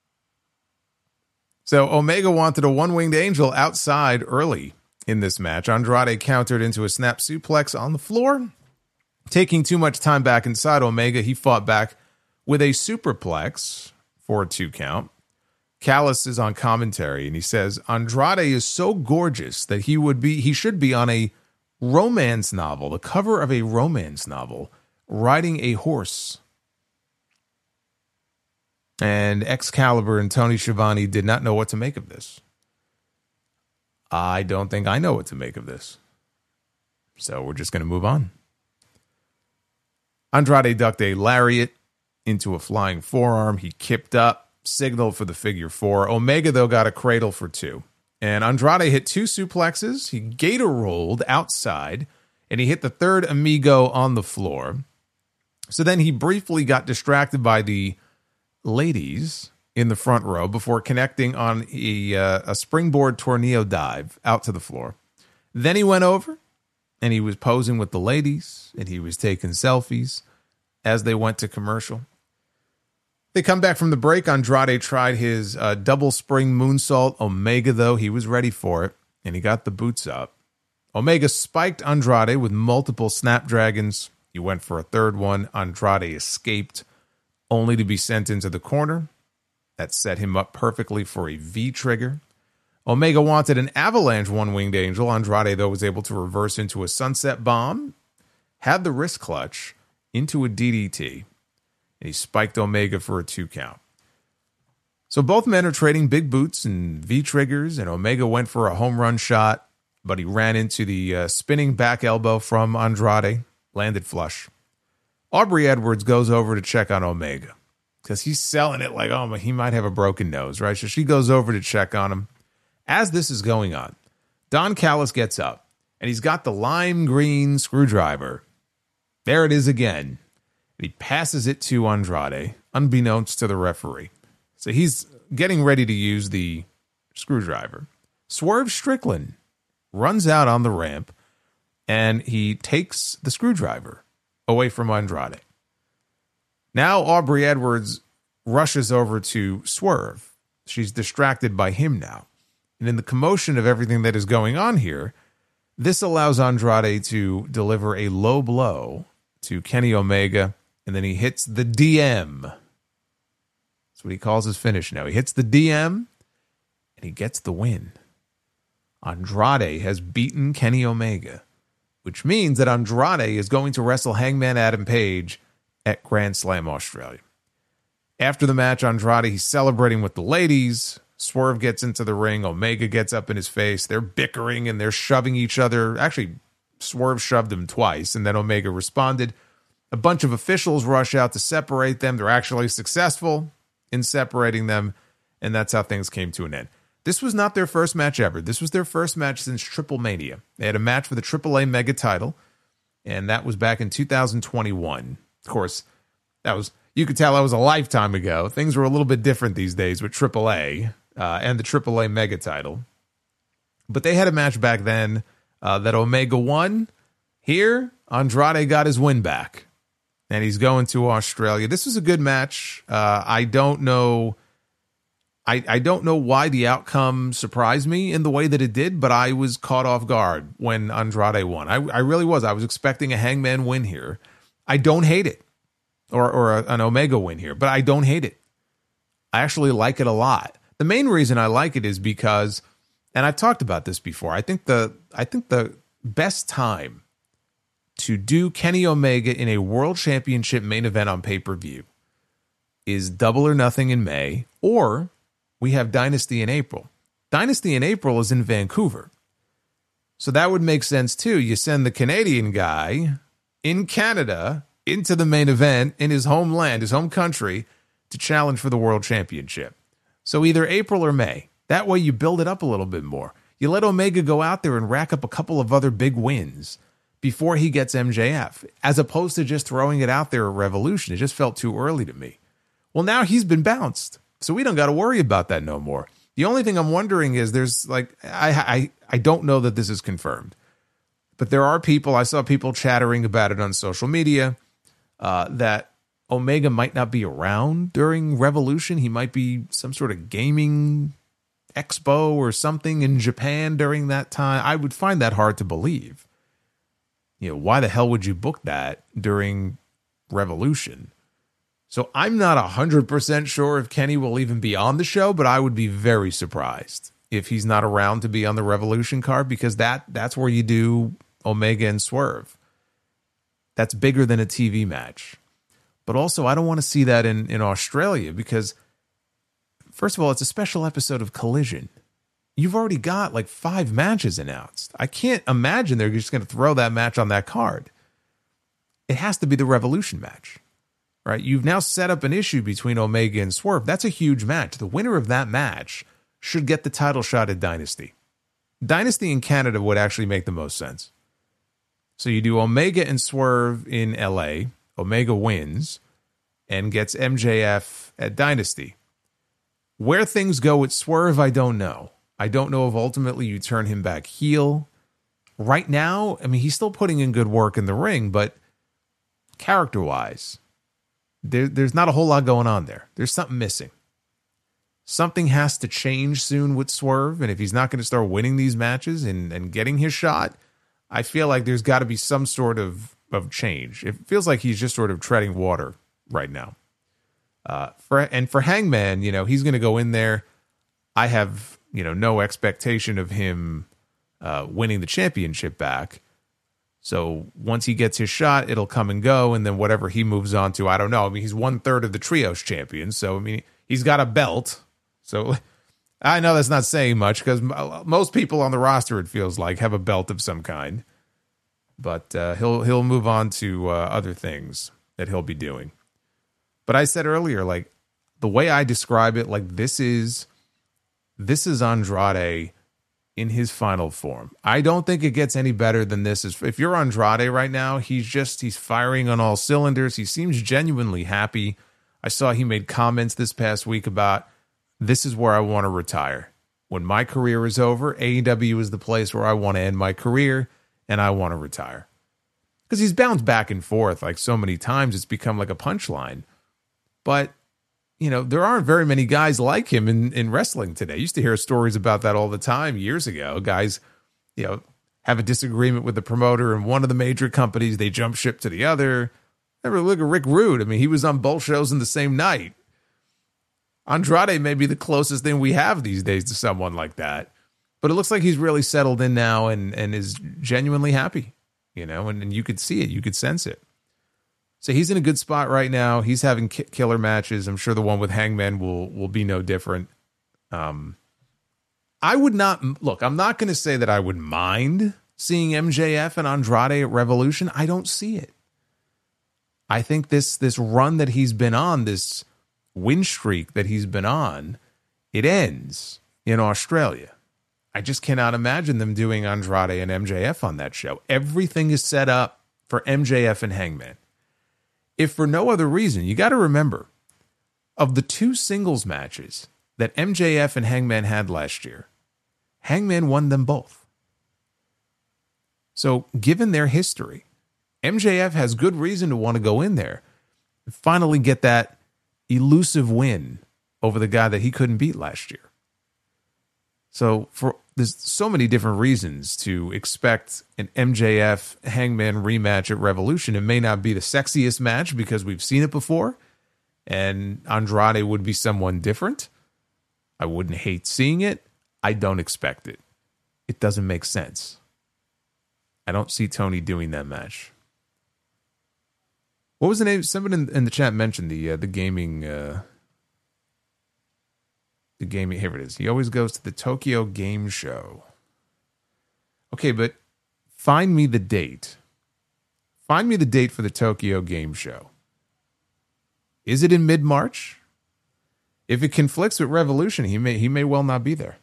So Omega wanted a one-winged angel outside early in this match. Andrade countered into a snap suplex on the floor. Taking too much time back inside Omega, he fought back with a superplex for a 2 count. Callis is on commentary, and he says, Andrade is so gorgeous that he should be on a romance novel, the cover of a romance novel, riding a horse. And Excalibur and Tony Schiavone did not know what to make of this. I don't think I know what to make of this. So we're just going to move on. Andrade ducked a lariat into a flying forearm. He kipped up, signaled for the figure 4. Omega, though, got a cradle for 2. And Andrade hit 2 suplexes. He gator rolled outside, and he hit the 3rd amigo on the floor. So then he briefly got distracted by the ladies in the front row before connecting on a springboard tornado dive out to the floor. Then he went over and he was posing with the ladies and he was taking selfies as they went to commercial. They come back from the break. Andrade tried his double spring moonsault. Omega, though, he was ready for it and he got the boots up. Omega spiked Andrade with multiple snapdragons. He went for a 3rd one. Andrade escaped, only to be sent into the corner. That set him up perfectly for a V-trigger. Omega wanted an avalanche one-winged angel. Andrade, though, was able to reverse into a sunset bomb, had the wrist clutch into a DDT, and he spiked Omega for a 2 count. So both men are trading big boots and V-triggers, and Omega went for a home run shot, but he ran into the spinning back elbow from Andrade, landed flush. Aubrey Edwards goes over to check on Omega because he's selling it like, oh, he might have a broken nose, right? So she goes over to check on him. As this is going on, Don Callis gets up, and he's got the lime green screwdriver. There it is again. And he passes it to Andrade, unbeknownst to the referee. So he's getting ready to use the screwdriver. Swerve Strickland runs out on the ramp, and he takes the screwdriver away from Andrade. Now Aubrey Edwards rushes over to Swerve. She's distracted by him now. And in the commotion of everything that is going on here, this allows Andrade to deliver a low blow to Kenny Omega, and then he hits the DM. That's what he calls his finish now. He hits the DM, and he gets the win. Andrade has beaten Kenny Omega, which means that Andrade is going to wrestle Hangman Adam Page at Grand Slam Australia. After the match, Andrade, he's celebrating with the ladies. Swerve gets into the ring. Omega gets up in his face. They're bickering and they're shoving each other. Actually, Swerve shoved him twice, and then Omega responded. A bunch of officials rush out to separate them. They're actually successful in separating them, and that's how things came to an end. This was not their first match ever. This was their first match since Triple Mania. They had a match for the AAA Mega title, and that was back in 2021. Of course, you could tell that was a lifetime ago. Things were a little bit different these days with AAA and the AAA Mega title. But they had a match back then that Omega won. Here, Andrade got his win back, and he's going to Australia. This was a good match. I don't know why the outcome surprised me in the way that it did, but I was caught off guard when Andrade won. I really was. I was expecting a Hangman win here. I don't hate it, or an Omega win here, but I don't hate it. I actually like it a lot. The main reason I like it is because, and I've talked about this before, I think the best time to do Kenny Omega in a World Championship main event on pay-per-view is Double or Nothing in May, or we have Dynasty in April. Dynasty in April is in Vancouver. So that would make sense too. You send the Canadian guy in Canada into the main event in his homeland, his home country, to challenge for the World Championship. So either April or May. That way you build it up a little bit more. You let Omega go out there and rack up a couple of other big wins before he gets MJF, as opposed to just throwing it out there at Revolution. It just felt too early to me. Well, now he's been bounced, so we don't got to worry about that no more. The only thing I'm wondering is I don't know that this is confirmed, but there are people, I saw people chattering about it on social media, that Omega might not be around during Revolution. He might be some sort of gaming expo or something in Japan during that time. I would find that hard to believe. You know, why the hell would you book that during Revolution? So I'm not 100% sure if Kenny will even be on the show, but I would be very surprised if he's not around to be on the Revolution card, because that's where you do Omega and Swerve. That's bigger than a TV match. But also, I don't want to see that in Australia because, first of all, it's a special episode of Collision. You've already got like 5 matches announced. I can't imagine they're just going to throw that match on that card. It has to be the Revolution match, right? You've now set up an issue between Omega and Swerve. That's a huge match. The winner of that match should get the title shot at Dynasty. Dynasty in Canada would actually make the most sense. So you do Omega and Swerve in LA. Omega wins and gets MJF at Dynasty. Where things go with Swerve, I don't know. I don't know if ultimately you turn him back heel. Right now, I mean, he's still putting in good work in the ring, but character-wise, there's not a whole lot going on there. There's something missing. Something has to change soon with Swerve, and if he's not going to start winning these matches and getting his shot, I feel like there's got to be some sort of change. It feels like he's just sort of treading water right now. For Hangman, you know, he's going to go in there. I have, no expectation of him winning the championship back. So once he gets his shot, it'll come and go, and then whatever he moves on to, I don't know. I mean, he's 1/3 of the trios champion, so I mean, he's got a belt. So I know that's not saying much because most people on the roster, it feels like, have a belt of some kind. But he'll move on to other things that he'll be doing. But I said earlier, like, the way I describe it, like, this is Andrade in his final form. I don't think it gets any better than this. If you're Andrade right now, he's firing on all cylinders. He seems genuinely happy. I saw he made comments this past week about, this is where I want to retire. When my career is over, AEW is the place where I want to end my career, and I want to retire. Because he's bounced back and forth like so many times, it's become like a punchline. But, there aren't very many guys like him in wrestling today. I used to hear stories about that all the time years ago. Guys, have a disagreement with the promoter and one of the major companies, they jump ship to the other. Never look at Rick Rude. I mean, he was on both shows in the same night. Andrade may be the closest thing we have these days to someone like that. But it looks like he's really settled in now and is genuinely happy, and you could see it. You could sense it. So he's in a good spot right now. He's having killer matches. I'm sure the one with Hangman will be no different. I would not look. I'm not going to say that I would mind seeing MJF and Andrade at Revolution. I don't see it. I think this run that he's been on, this win streak that he's been on, it ends in Australia. I just cannot imagine them doing Andrade and MJF on that show. Everything is set up for MJF and Hangman. If for no other reason, you got to remember, of the two singles matches that MJF and Hangman had last year, Hangman won them both. So given their history, MJF has good reason to want to go in there and finally get that elusive win over the guy that he couldn't beat last year. So there's so many different reasons to expect an MJF Hangman rematch at Revolution. It may not be the sexiest match because we've seen it before, and Andrade would be someone different. I wouldn't hate seeing it. I don't expect it. It doesn't make sense. I don't see Tony doing that match. What was the name? Somebody in the chat mentioned the gaming. The gaming. Here it is. He always goes to the Tokyo Game Show. Okay, but find me the date. Find me the date for the Tokyo Game Show. Is it in mid-March? If it conflicts with Revolution, he may well not be there.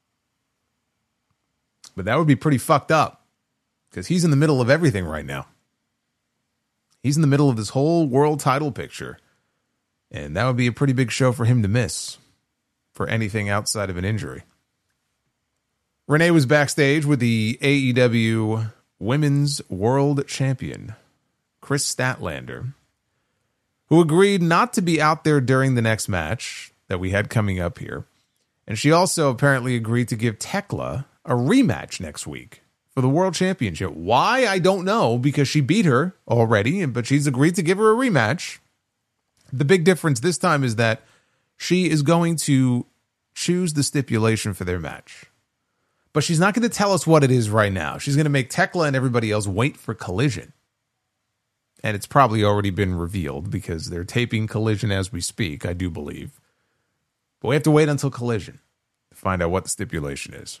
But that would be pretty fucked up because he's in the middle of everything right now. He's in the middle of this whole world title picture, and that would be a pretty big show for him to miss for anything outside of an injury. Renee was backstage with the AEW Women's World Champion, Chris Statlander, who agreed not to be out there during the next match that we had coming up here. And she also apparently agreed to give Tekla a rematch next week for the World Championship. Why? I don't know, because she beat her already, but she's agreed to give her a rematch. The big difference this time is that she is going to choose the stipulation for their match. But she's not going to tell us what it is right now. She's going to make Tekla and everybody else wait for Collision. And it's probably already been revealed because they're taping Collision as we speak, I do believe. But we have to wait until Collision to find out what the stipulation is.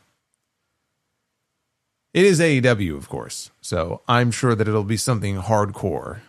It is AEW, of course, so I'm sure that it'll be something hardcore.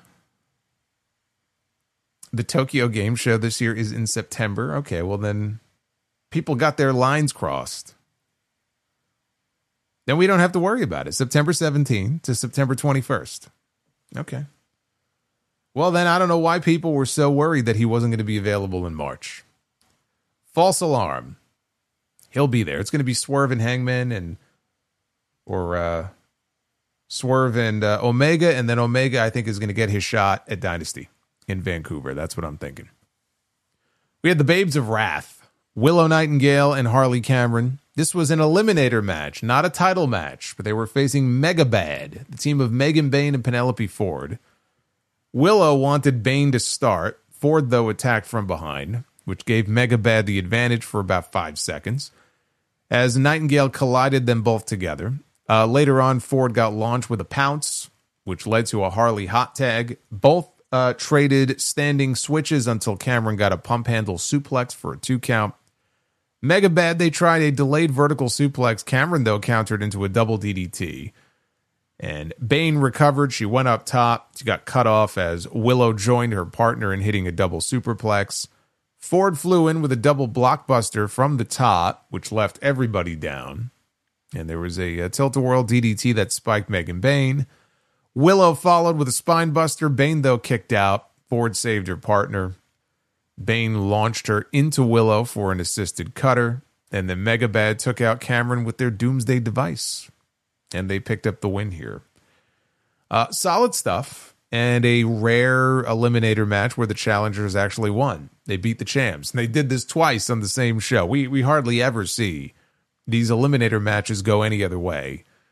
The Tokyo Game Show this year is in September. Okay, well then people got their lines crossed. Then we don't have to worry about it. September 17th to September 21st. Okay. Well, then I don't know why people were so worried that he wasn't going to be available in March. False alarm. He'll be there. It's going to be Swerve and Hangman or Swerve and Omega, and then Omega, I think, is going to get his shot at Dynasty in Vancouver. That's what I'm thinking. We had the Babes of Wrath, Willow Nightingale and Harley Cameron. This was an eliminator match, not a title match, but they were facing Megabad, the team of Megan Bayne and Penelope Ford. Willow wanted Bayne to start. Ford, though, attacked from behind, which gave Megabad the advantage for about 5 seconds, as Nightingale collided them both together. Later on, Ford got launched with a pounce, which led to a Harley hot tag. Both traded standing switches until Cameron got a pump handle suplex for a 2 count. Megabad, they tried a delayed vertical suplex. Cameron, though, countered into a double DDT. And Bayne recovered. She went up top. She got cut off as Willow joined her partner in hitting a double superplex. Ford flew in with a double blockbuster from the top, which left everybody down. And there was a tilt-a-whirl DDT that spiked Megan Bayne. Willow followed with a spine buster. Bayne, though, kicked out. Ford saved her partner. Bayne launched her into Willow for an assisted cutter. And then Megabad took out Cameron with their Doomsday device. And they picked up the win here. Solid stuff. And a rare eliminator match where the challengers actually won. They beat the champs. And they did this twice on the same show. We hardly ever see these eliminator matches go any other way.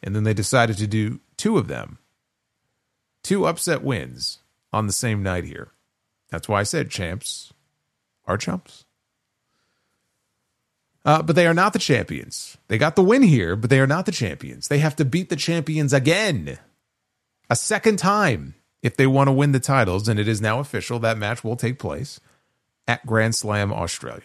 And then they decided to do two of them. Two upset wins on the same night here. That's why I said champs are chumps. But they are not the champions. They got the win here, but they are not the champions. They have to beat the champions again. A second time if they want to win the titles, and it is now official. That match will take place at Grand Slam Australia.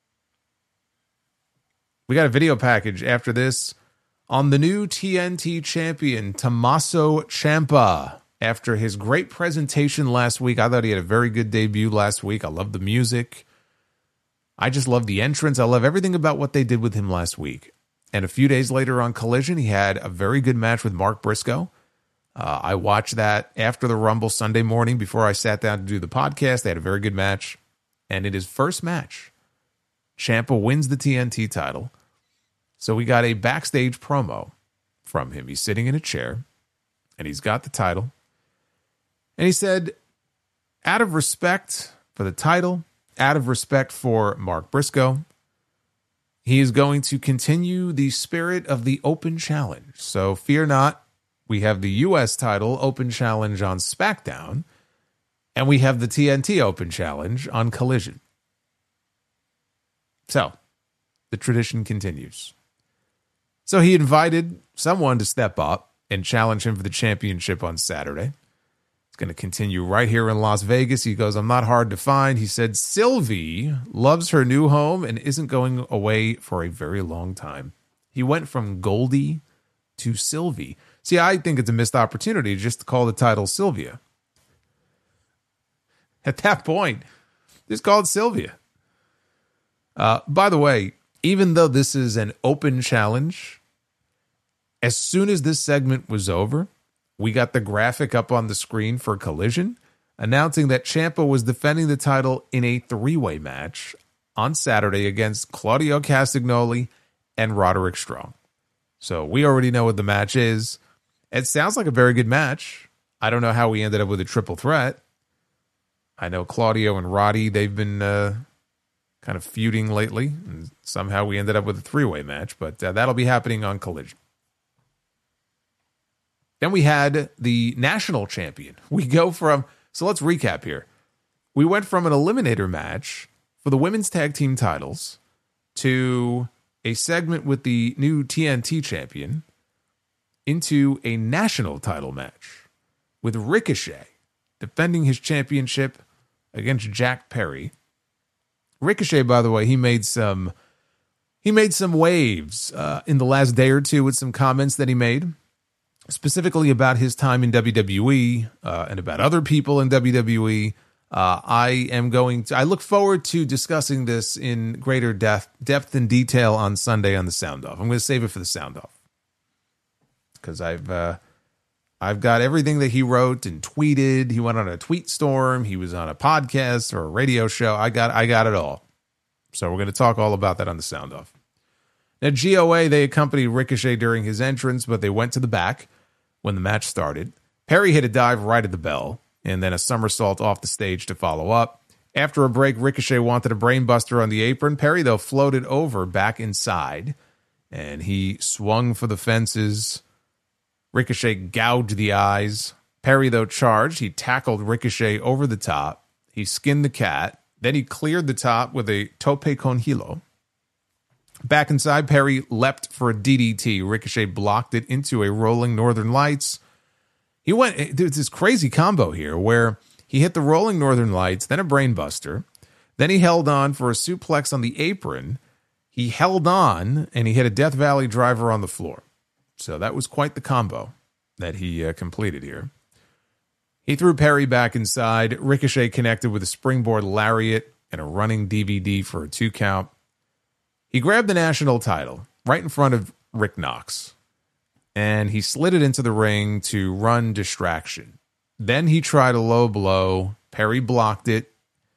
We got a video package after this on the new TNT champion, Tommaso Ciampa. After his great presentation last week, I thought he had a very good debut last week. I love the music. I just love the entrance. I love everything about what they did with him last week. And a few days later on Collision, he had a very good match with Mark Briscoe. I watched that after the Rumble Sunday morning before I sat down to do the podcast. They had a very good match. And in his first match, Ciampa wins the TNT title. So we got a backstage promo from him. He's sitting in a chair, and he's got the title. And he said, out of respect for the title, out of respect for Mark Briscoe, he is going to continue the spirit of the Open Challenge. So fear not. We have the U.S. title Open Challenge on SmackDown, and we have the TNT Open Challenge on Collision. So, the tradition continues. So he invited someone to step up and challenge him for the championship on Saturday. It's going to continue right here in Las Vegas. He goes, I'm not hard to find. He said, Sylvie loves her new home and isn't going away for a very long time. He went from Goldie to Sylvie. See, I think it's a missed opportunity just to call the title Sylvia. At that point, just call it Sylvia. By the way, even though this is an open challenge, as soon as this segment was over, we got the graphic up on the screen for Collision announcing that Ciampa was defending the title in a three-way match on Saturday against Claudio Castagnoli and Roderick Strong. So we already know what the match is. It sounds like a very good match. I don't know how we ended up with a triple threat. I know Claudio and Roddy, they've been kind of feuding lately. And somehow we ended up with a three-way match, but that'll be happening on Collision. Then we had the national champion. So let's recap here. We went from an eliminator match for the women's tag team titles to a segment with the new TNT champion into a national title match with Ricochet defending his championship against Jack Perry. Ricochet, by the way, he made some waves in the last day or two with some comments that he made, specifically about his time in WWE and about other people in WWE. I look forward to discussing this in greater depth and detail on Sunday on the Sound Off. I'm going to save it for the Sound Off because I've got everything that he wrote and tweeted. He went on a tweet storm. He was on a podcast or a radio show. I got it all. So we're going to talk all about that on the Sound Off. Now, GOA, they accompanied Ricochet during his entrance, but they went to the back when the match started. Perry hit a dive right at the bell, and then a somersault off the stage to follow up. After a break, Ricochet wanted a brainbuster on the apron. Perry, though, floated over back inside, and he swung for the fences. Ricochet gouged the eyes. Perry, though, charged. He tackled Ricochet over the top. He skinned the cat. Then he cleared the top with a tope con hilo. Back inside, Perry leapt for a DDT. Ricochet blocked it into a rolling Northern Lights. There's this crazy combo here where he hit the rolling Northern Lights, then a brainbuster. Then he held on for a suplex on the apron. He held on, and he hit a Death Valley driver on the floor. So that was quite the combo that he completed here. He threw Perry back inside. Ricochet connected with a springboard lariat and a running DVD for a 2 count. He grabbed the national title right in front of Rick Knox, and he slid it into the ring to run distraction. Then he tried a low blow. Perry blocked it.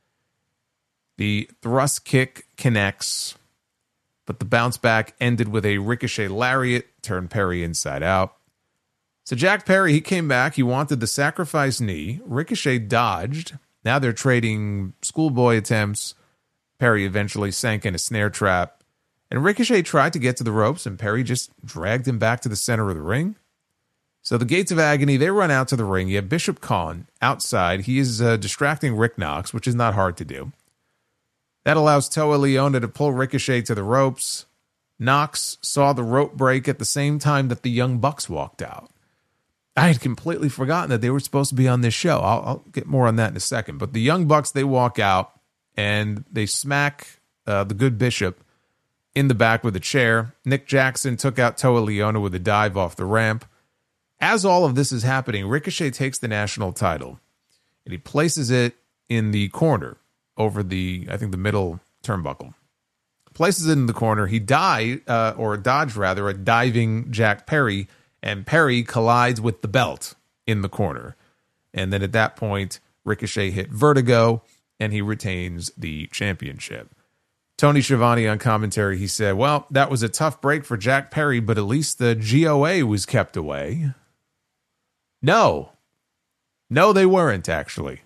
The thrust kick connects, but the bounce back ended with a Ricochet lariat, turned Perry inside out. So Jack Perry, he came back. He wanted the sacrifice knee. Ricochet dodged. Now they're trading schoolboy attempts. Perry eventually sank in a snare trap. And Ricochet tried to get to the ropes, and Perry just dragged him back to the center of the ring. So the Gates of Agony, they run out to the ring. You have Bishop Kaun outside. He is distracting Rick Knox, which is not hard to do. That allows Toa Liona to pull Ricochet to the ropes. Knox saw the rope break at the same time that the Young Bucks walked out. I had completely forgotten that they were supposed to be on this show. I'll get more on that in a second. But the Young Bucks, they walk out, and they smack the good Bishop in the back with a chair. Nick Jackson took out Toa Liona with a dive off the ramp. As all of this is happening, Ricochet takes the national title, and he places it in the corner over the middle turnbuckle. Places it in the corner. He dodged a diving Jack Perry, and Perry collides with the belt in the corner. And then at that point, Ricochet hit Vertigo, and he retains the championship. Tony Schiavone on commentary, he said, well, that was a tough break for Jack Perry, but at least the GOA was kept away. No, they weren't, actually.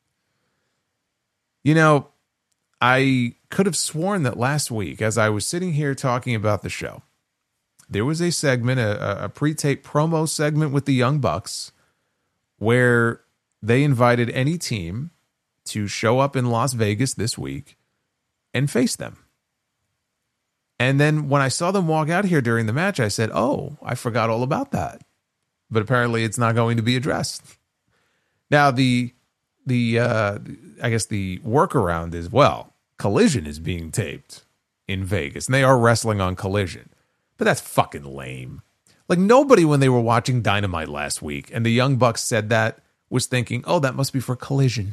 You know, I could have sworn that last week, as I was sitting here talking about the show, there was a segment, a pre-tape promo segment with the Young Bucks, where they invited any team to show up in Las Vegas this week and face them. And then when I saw them walk out here during the match, I said, oh, I forgot all about that. But apparently it's not going to be addressed. Now, I guess the workaround is, well, Collision is being taped in Vegas, and they are wrestling on Collision. But that's fucking lame. Like, nobody, when they were watching Dynamite last week, and the Young Bucks said that, was thinking, oh, that must be for Collision.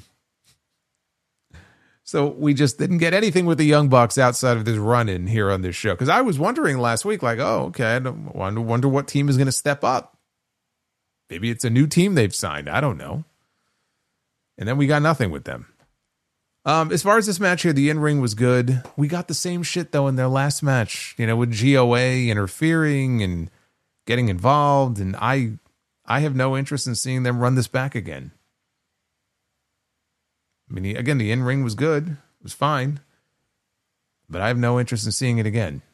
So we just didn't get anything with the Young Bucks outside of this run-in here on this show. Because I was wondering last week, like, oh, okay, I wonder what team is going to step up. Maybe it's a new team they've signed. I don't know. And then we got nothing with them. As far as this match here, the in-ring was good. We got the same shit, though, in their last match, with GOA interfering and getting involved. And I have no interest in seeing them run this back again. I mean, again, the in-ring was good. It was fine. But I have no interest in seeing it again.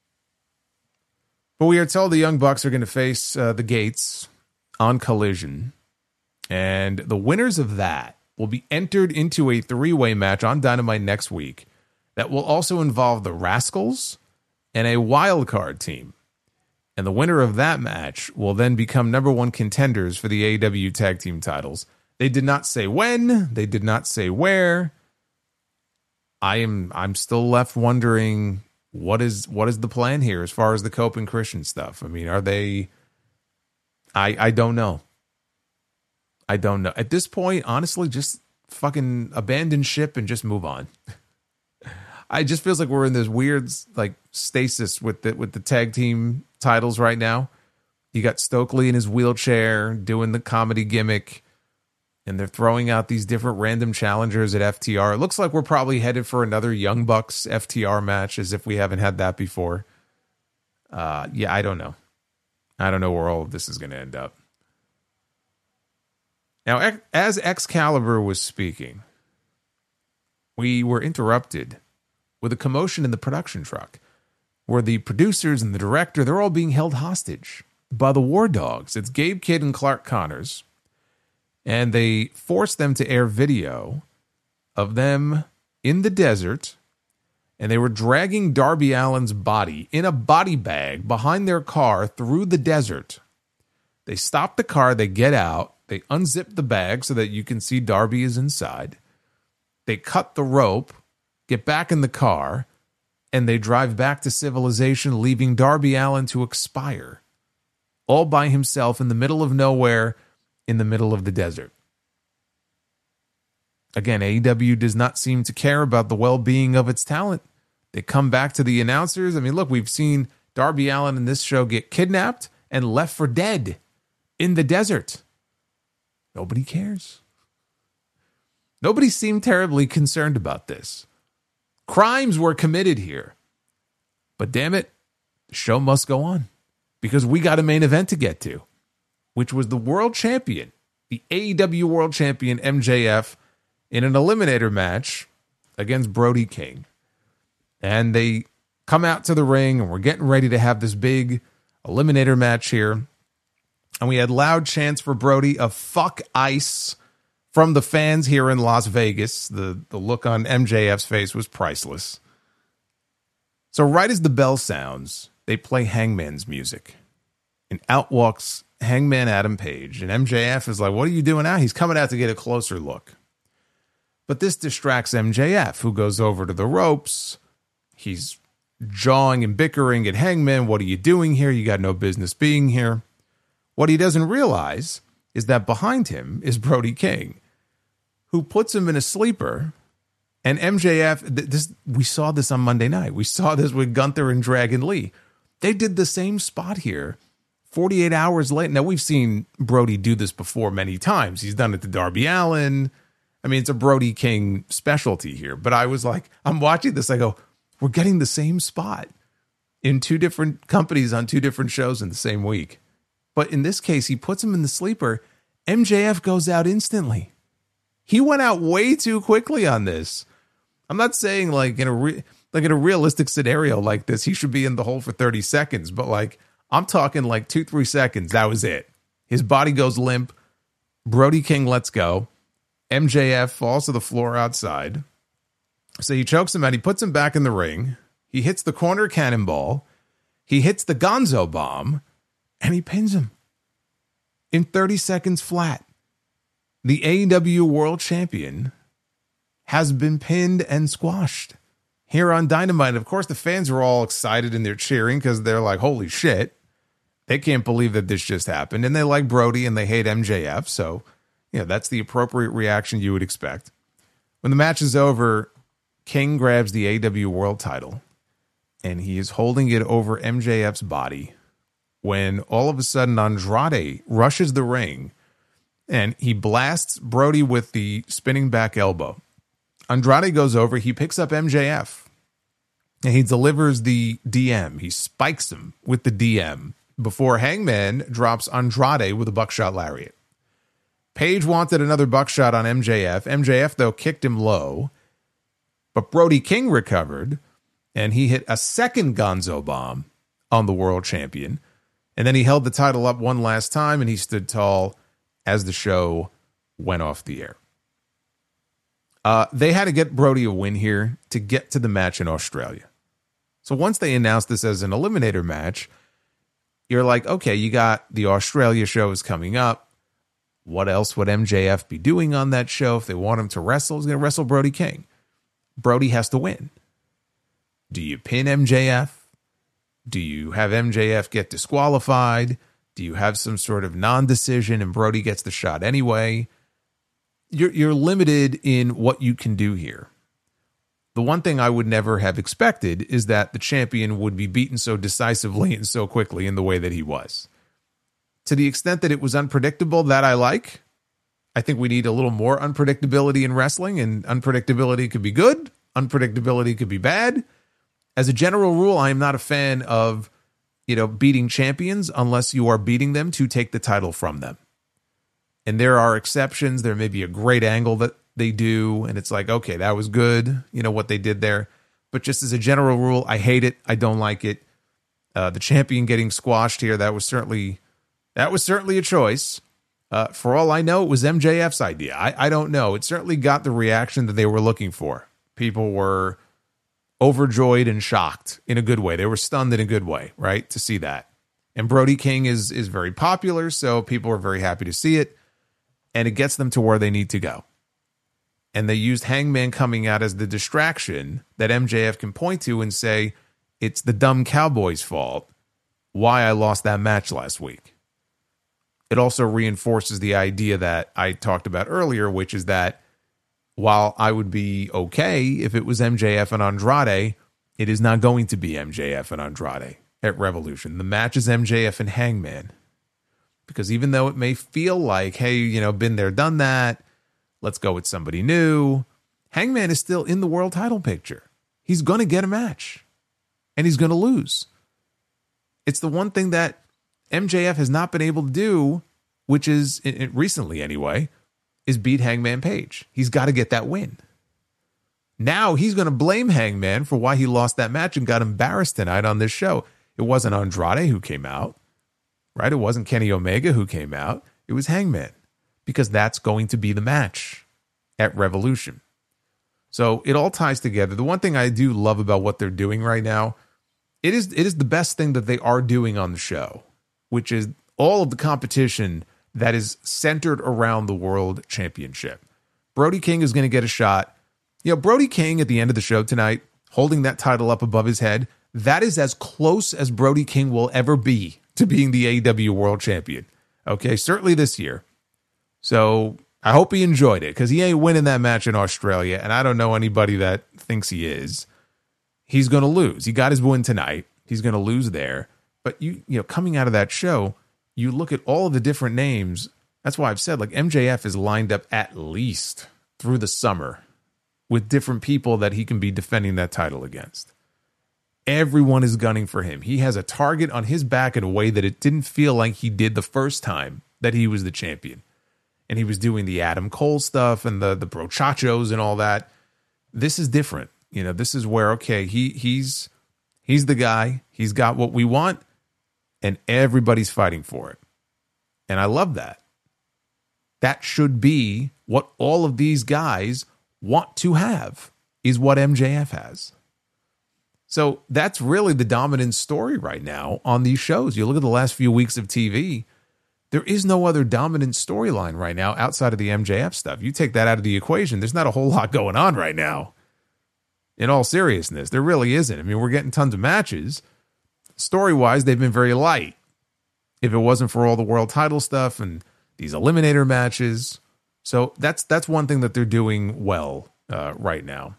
But we are told the Young Bucks are going to face the Gates on Collision. And the winners of that will be entered into a three-way match on Dynamite next week that will also involve the Rascals and a wild card team. And the winner of that match will then become number one contenders for the AEW tag team titles. They did not say when. They did not say where. I'm still left wondering what is the plan here as far as the Cope and Christian stuff. I mean, are they? I don't know. I don't know. At this point, honestly, just fucking abandon ship and just move on. I just feels like we're in this weird like stasis with the tag team titles right now. You got Stokely in his wheelchair doing the comedy gimmick, and they're throwing out these different random challengers at FTR. It looks like we're probably headed for another Young Bucks FTR match, as if we haven't had that before. Yeah, I don't know. I don't know where all of this is going to end up. Now, as Excalibur was speaking, we were interrupted with a commotion in the production truck where the producers and the director, they're all being held hostage by the War Dogs. It's Gabe Kidd and Clark Connors. And they forced them to air video of them in the desert. And they were dragging Darby Allin's body in a body bag behind their car through the desert. They stop the car, they get out, they unzip the bag so that you can see Darby is inside. They cut the rope, get back in the car, and they drive back to civilization, leaving Darby Allin to expire. All by himself in the middle of nowhere, in the middle of the desert. Again, AEW does not seem to care about the well-being of its talent. They come back to the announcers. I mean, look, we've seen Darby Allin in this show get kidnapped and left for dead in the desert. Nobody cares. Nobody seemed terribly concerned about this. Crimes were committed here. But damn it, the show must go on. Because we got a main event to get to, which was the world champion, the AEW world champion MJF, in an eliminator match against Brody King. And they come out to the ring, and we're getting ready to have this big eliminator match here. And we had loud chants for Brody of "fuck ice" from the fans here in Las Vegas. The look on MJF's face was priceless. So right as the bell sounds, they play Hangman's music. And out walks Hangman Adam Page. And MJF is like, what are you doing now? He's coming out to get a closer look. But this distracts MJF, who goes over to the ropes. He's jawing and bickering at Hangman. What are you doing here? You got no business being here. What he doesn't realize is that behind him is Brody King, who puts him in a sleeper. And MJF, we saw this on Monday night. We saw this with Gunther and Dragon Lee. They did the same spot here 48 hours later. Now, we've seen Brody do this before many times. He's done it to Darby Allin. I mean, it's a Brody King specialty here. But I was like, I'm watching this. I go, we're getting the same spot in two different companies on two different shows in the same week. But in this case, he puts him in the sleeper. MJF goes out instantly. He went out way too quickly on this. I'm not saying like in a realistic scenario like this, he should be in the hole for 30 seconds. But like, I'm talking like 2-3 seconds. That was it. His body goes limp. Brody King lets go. MJF falls to the floor outside. So he chokes him out. He puts him back in the ring. He hits the corner cannonball. He hits the Gonzo bomb. And he pins him in 30 seconds flat. The AEW World Champion has been pinned and squashed here on Dynamite. Of course, the fans are all excited and they're cheering because they're like, holy shit. They can't believe that this just happened. And they like Brody and they hate MJF. So, that's the appropriate reaction you would expect. When the match is over, King grabs the AEW World title and he is holding it over MJF's body when all of a sudden Andrade rushes the ring and he blasts Brody with the spinning back elbow. Andrade goes over, he picks up MJF, and he delivers the DM. He spikes him with the DM before Hangman drops Andrade with a buckshot lariat. Page wanted another buckshot on MJF. MJF, though, kicked him low, but Brody King recovered, and he hit a second Gonzo bomb on the world champion. And then he held the title up one last time, and he stood tall as the show went off the air. They had to get Brody a win here to get to the match in Australia. So once they announced this as an eliminator match, you're like, okay, you got the Australia shows coming up. What else would MJF be doing on that show? If they want him to wrestle, he's going to wrestle Brody King. Brody has to win. Do you pin MJF? Do you have MJF get disqualified? Do you have some sort of non-decision and Brody gets the shot anyway? You're limited in what you can do here. The one thing I would never have expected is that the champion would be beaten so decisively and so quickly in the way that he was. To the extent that it was unpredictable, that I like. I think we need a little more unpredictability in wrestling, and unpredictability could be good. Unpredictability could be bad. As a general rule, I am not a fan of, beating champions unless you are beating them to take the title from them. And there are exceptions. There may be a great angle that they do, and it's like, okay, that was good, what they did there. But just as a general rule, I hate it. I don't like it. The champion getting squashed here, that was certainly a choice. For all I know, it was MJF's idea. I don't know. It certainly got the reaction that they were looking for. People were overjoyed and shocked in a good way. They were stunned in a good way, right, to see that. And Brody King is very popular, so people are very happy to see it. And it gets them to where they need to go. And they used Hangman coming out as the distraction that MJF can point to and say, it's the dumb Cowboys' fault why I lost that match last week. It also reinforces the idea that I talked about earlier, which is that while I would be okay if it was MJF and Andrade, it is not going to be MJF and Andrade at Revolution. The match is MJF and Hangman. Because even though it may feel like, hey, been there, done that, let's go with somebody new, Hangman is still in the world title picture. He's going to get a match. And he's going to lose. It's the one thing that MJF has not been able to do, which is, recently anyway, is beat Hangman Page. He's got to get that win. Now he's going to blame Hangman for why he lost that match and got embarrassed tonight on this show. It wasn't Andrade who came out, right? It wasn't Kenny Omega who came out. It was Hangman, because that's going to be the match at Revolution. So it all ties together. The one thing I do love about what they're doing right now, it is the best thing that they are doing on the show, which is all of the competition that is centered around the World Championship. Brody King is going to get a shot. You know, Brody King at the end of the show tonight, holding that title up above his head, that is as close as Brody King will ever be to being the AEW World Champion. Okay, certainly this year. So I hope he enjoyed it, because he ain't winning that match in Australia, and I don't know anybody that thinks he is. He's going to lose. He got his win tonight. He's going to lose there. But you know, coming out of that show, you look at all of the different names. That's why I've said, like, MJF is lined up at least through the summer with different people that he can be defending that title against. Everyone is gunning for him. He has a target on his back in a way that it didn't feel like he did the first time that he was the champion. And he was doing the Adam Cole stuff and the brochachos and all that. This is different. You know, this is where, okay, he's the guy. He's got what we want, and everybody's fighting for it. And I love that. That should be what all of these guys want to have, is what MJF has. So that's really the dominant story right now on these shows. You look at the last few weeks of TV, there is no other dominant storyline right now outside of the MJF stuff. You take that out of the equation, there's not a whole lot going on right now. In all seriousness, there really isn't. I mean, we're getting tons of matches. Story-wise, they've been very light. If it wasn't for all the world title stuff and these eliminator matches. So that's one thing that they're doing well right now.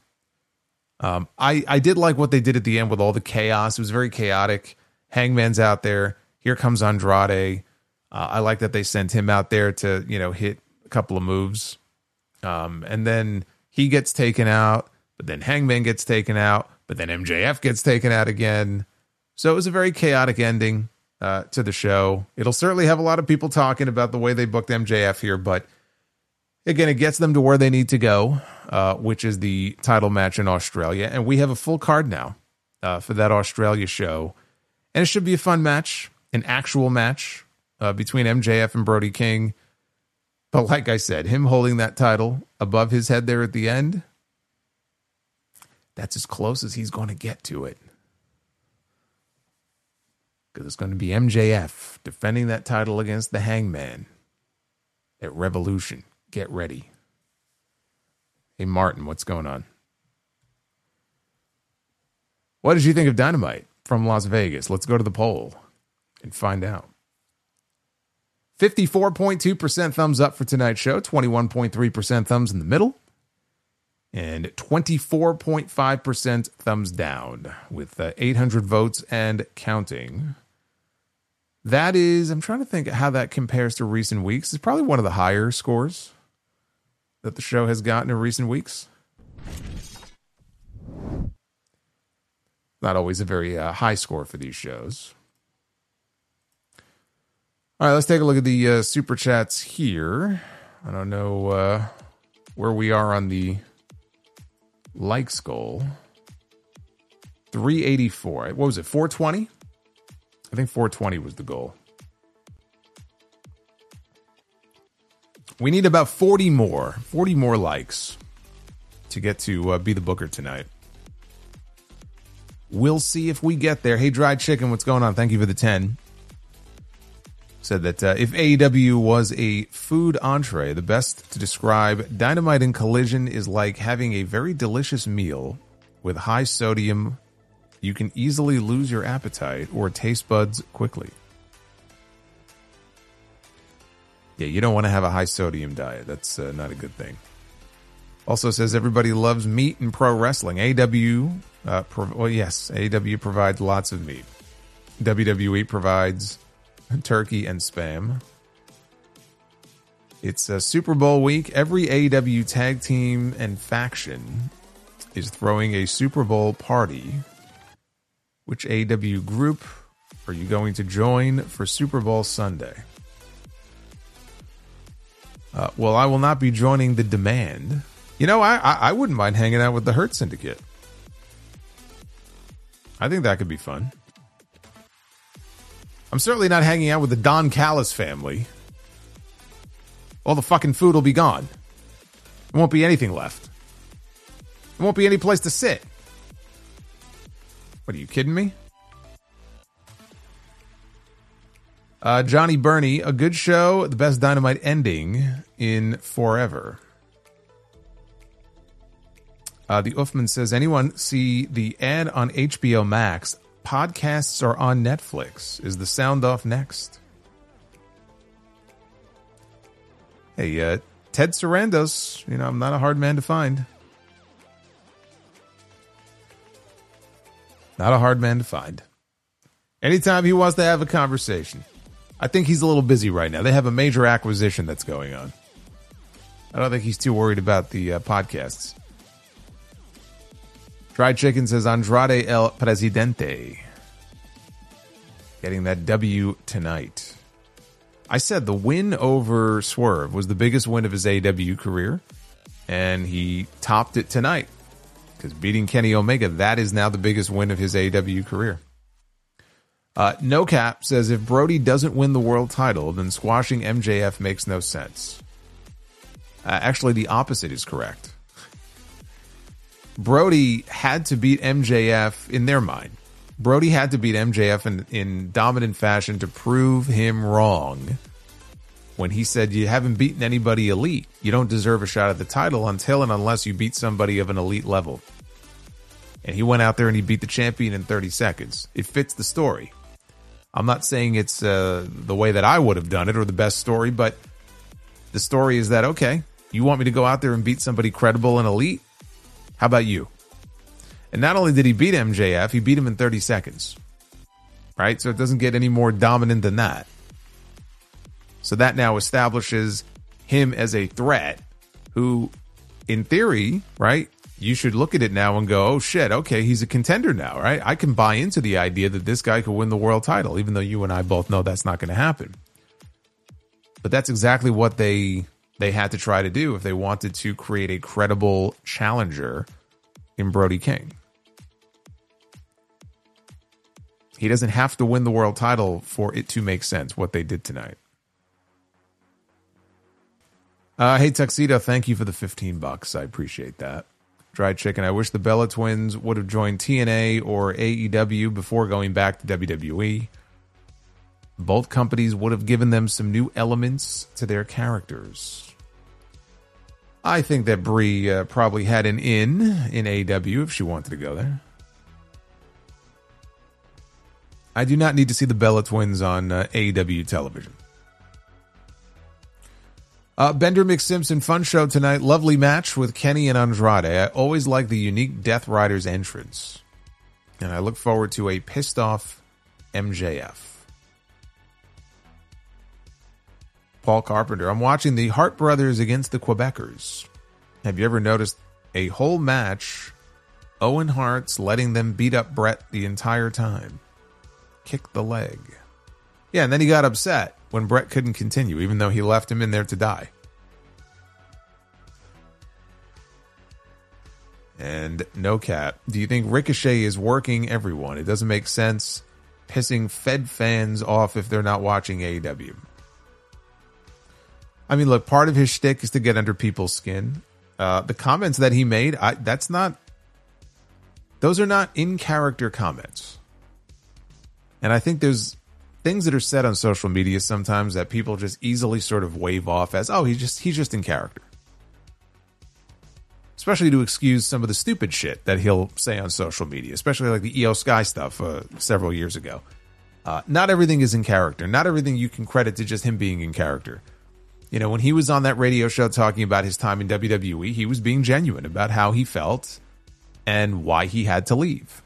I did like what they did at the end with all the chaos. It was very chaotic. Hangman's out there. Here comes Andrade. I like that they sent him out there to, you know, hit a couple of moves. And then he gets taken out, but then Hangman gets taken out, but then MJF gets taken out again. So it was a very chaotic ending to the show. It'll certainly have a lot of people talking about the way they booked MJF here, but again, it gets them to where they need to go, which is the title match in Australia. And we have a full card now for that Australia show. And it should be a fun match, an actual match between MJF and Brody King. But like I said, him holding that title above his head there at the end, that's as close as he's going to get to it. Because it's going to be MJF defending that title against the Hangman at Revolution. Get ready. Hey, Martin, what's going on? What did you think of Dynamite from Las Vegas? Let's go to the poll and find out. 54.2% thumbs up for tonight's show, 21.3% thumbs in the middle, and 24.5% thumbs down with 800 votes and counting. That is, I'm trying to think how that compares to recent weeks. It's probably one of the higher scores that the show has gotten in recent weeks. Not always a very high score for these shows. All right, let's take a look at the super chats here. I don't know where we are on the likes goal. 384. What was it, 420? I think 420 was the goal. We need about 40 more likes to get to be the booker tonight. We'll see if we get there. Hey, Dried Chicken, what's going on? Thank you for the 10. Said that if AEW was a food entree, the best to describe Dynamite and Collision is like having a very delicious meal with high sodium. You can easily lose your appetite or taste buds quickly. Yeah, you don't want to have a high sodium diet. That's not a good thing. Also says everybody loves meat in pro wrestling. AEW, yes, AEW provides lots of meat. WWE provides turkey and spam. It's a Super Bowl week. Every AEW tag team and faction is throwing a Super Bowl party. Which AEW group are you going to join for Super Bowl Sunday? Well, I will not be joining the Demand. You know, I wouldn't mind hanging out with the Hurt Syndicate. I think that could be fun. I'm certainly not hanging out with the Don Callis family. All the fucking food will be gone. There won't be anything left. There won't be any place to sit. What, are you kidding me? Johnny Burney, a good show, the best Dynamite ending in forever. The Uffman says, anyone see the ad on HBO Max? Podcasts are on Netflix. Is the sound off next? Hey, Ted Sarandos, you know, I'm not a hard man to find. Not a hard man to find. Anytime he wants to have a conversation. I think he's a little busy right now. They have a major acquisition that's going on. I don't think he's too worried about the podcasts. Fried Chicken says Andrade El Presidente. Getting that W tonight. I said the win over Swerve was the biggest win of his AEW career. And he topped it tonight. Because beating Kenny Omega, that is now the biggest win of his AEW career. No Cap says if Brody doesn't win the world title, then squashing MJF makes no sense. Actually, the opposite is correct. Brody had to beat MJF in their mind. Brody had to beat MJF in dominant fashion to prove him wrong when he said you haven't beaten anybody elite. You don't deserve a shot at the title until and unless you beat somebody of an elite level. And he went out there and he beat the champion in 30 seconds. It fits the story. I'm not saying it's the way that I would have done it or the best story, but the story is that, okay, you want me to go out there and beat somebody credible and elite? How about you? And not only did he beat MJF, he beat him in 30 seconds. Right? So it doesn't get any more dominant than that. So that now establishes him as a threat who, in theory, right, you should look at it now and go, oh shit, okay, he's a contender now, right? I can buy into the idea that this guy could win the world title, even though you and I both know that's not going to happen. But that's exactly what they had to try to do if they wanted to create a credible challenger in Brody King. He doesn't have to win the world title for it to make sense, what they did tonight. Hey, Tuxedo, thank you for the $15. I appreciate that. Dried Chicken, I wish the Bella Twins would have joined TNA or AEW before going back to WWE. Both companies would have given them some new elements to their characters. I think that Brie probably had an in AEW if she wanted to go there. I do not need to see the Bella Twins on AEW television. Bender McSimpson fun show tonight. Lovely match with Kenny and Andrade. I always like the unique Death Riders entrance. And I look forward to a pissed off MJF. Paul Carpenter. I'm watching the Hart Brothers against the Quebecers. Have you ever noticed a whole match, Owen Hart's letting them beat up Brett the entire time? Kick the leg. Yeah, and then he got upset when Brett couldn't continue, even though he left him in there to die. And no cap. Do you think Ricochet is working everyone? It doesn't make sense pissing Fed fans off if they're not watching AEW. I mean, look, part of his shtick is to get under people's skin. The comments that he made, those are not in-character comments. And I think there's things that are said on social media sometimes that people just easily sort of wave off as, oh, he's just in character. Especially to excuse some of the stupid shit that he'll say on social media, especially like the EO Sky stuff several years ago. Not everything is in character. Not everything you can credit to just him being in character. You know, when he was on that radio show talking about his time in WWE, he was being genuine about how he felt and why he had to leave.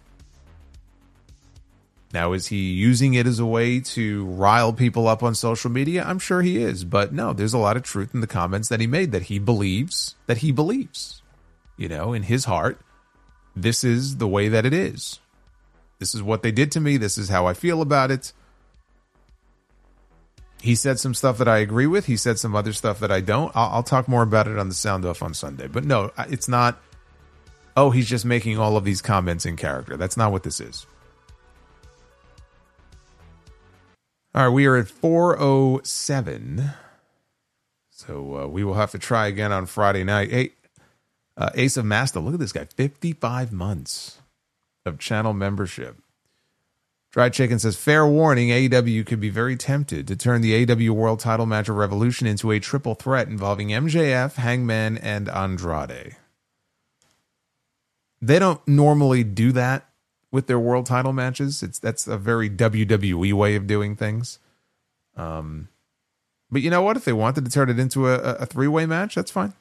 Now, is he using it as a way to rile people up on social media? I'm sure he is. But no, there's a lot of truth in the comments that he made that he believes. You know, in his heart, this is the way that it is. This is what they did to me. This is how I feel about it. He said some stuff that I agree with. He said some other stuff that I don't. I'll talk more about it on the Sound Off on Sunday. But no, it's not, oh, he's just making all of these comments in character. That's not what this is. All right, we are at 4:07. So we will have to try again on Friday night. Hey, Ace of Master, look at this guy. 55 months of channel membership. Dried Chicken says, fair warning, AEW could be very tempted to turn the AEW World Title match of Revolution into a triple threat involving MJF, Hangman, and Andrade. They don't normally do that with their World Title matches. That's a very WWE way of doing things. But you know what? If they wanted to turn it into a three-way match, that's fine.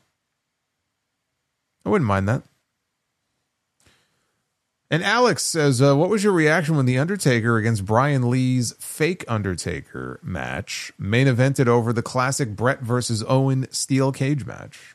I wouldn't mind that. And Alex says, what was your reaction when The Undertaker against Brian Lee's fake Undertaker match main evented over the classic Brett versus Owen steel cage match?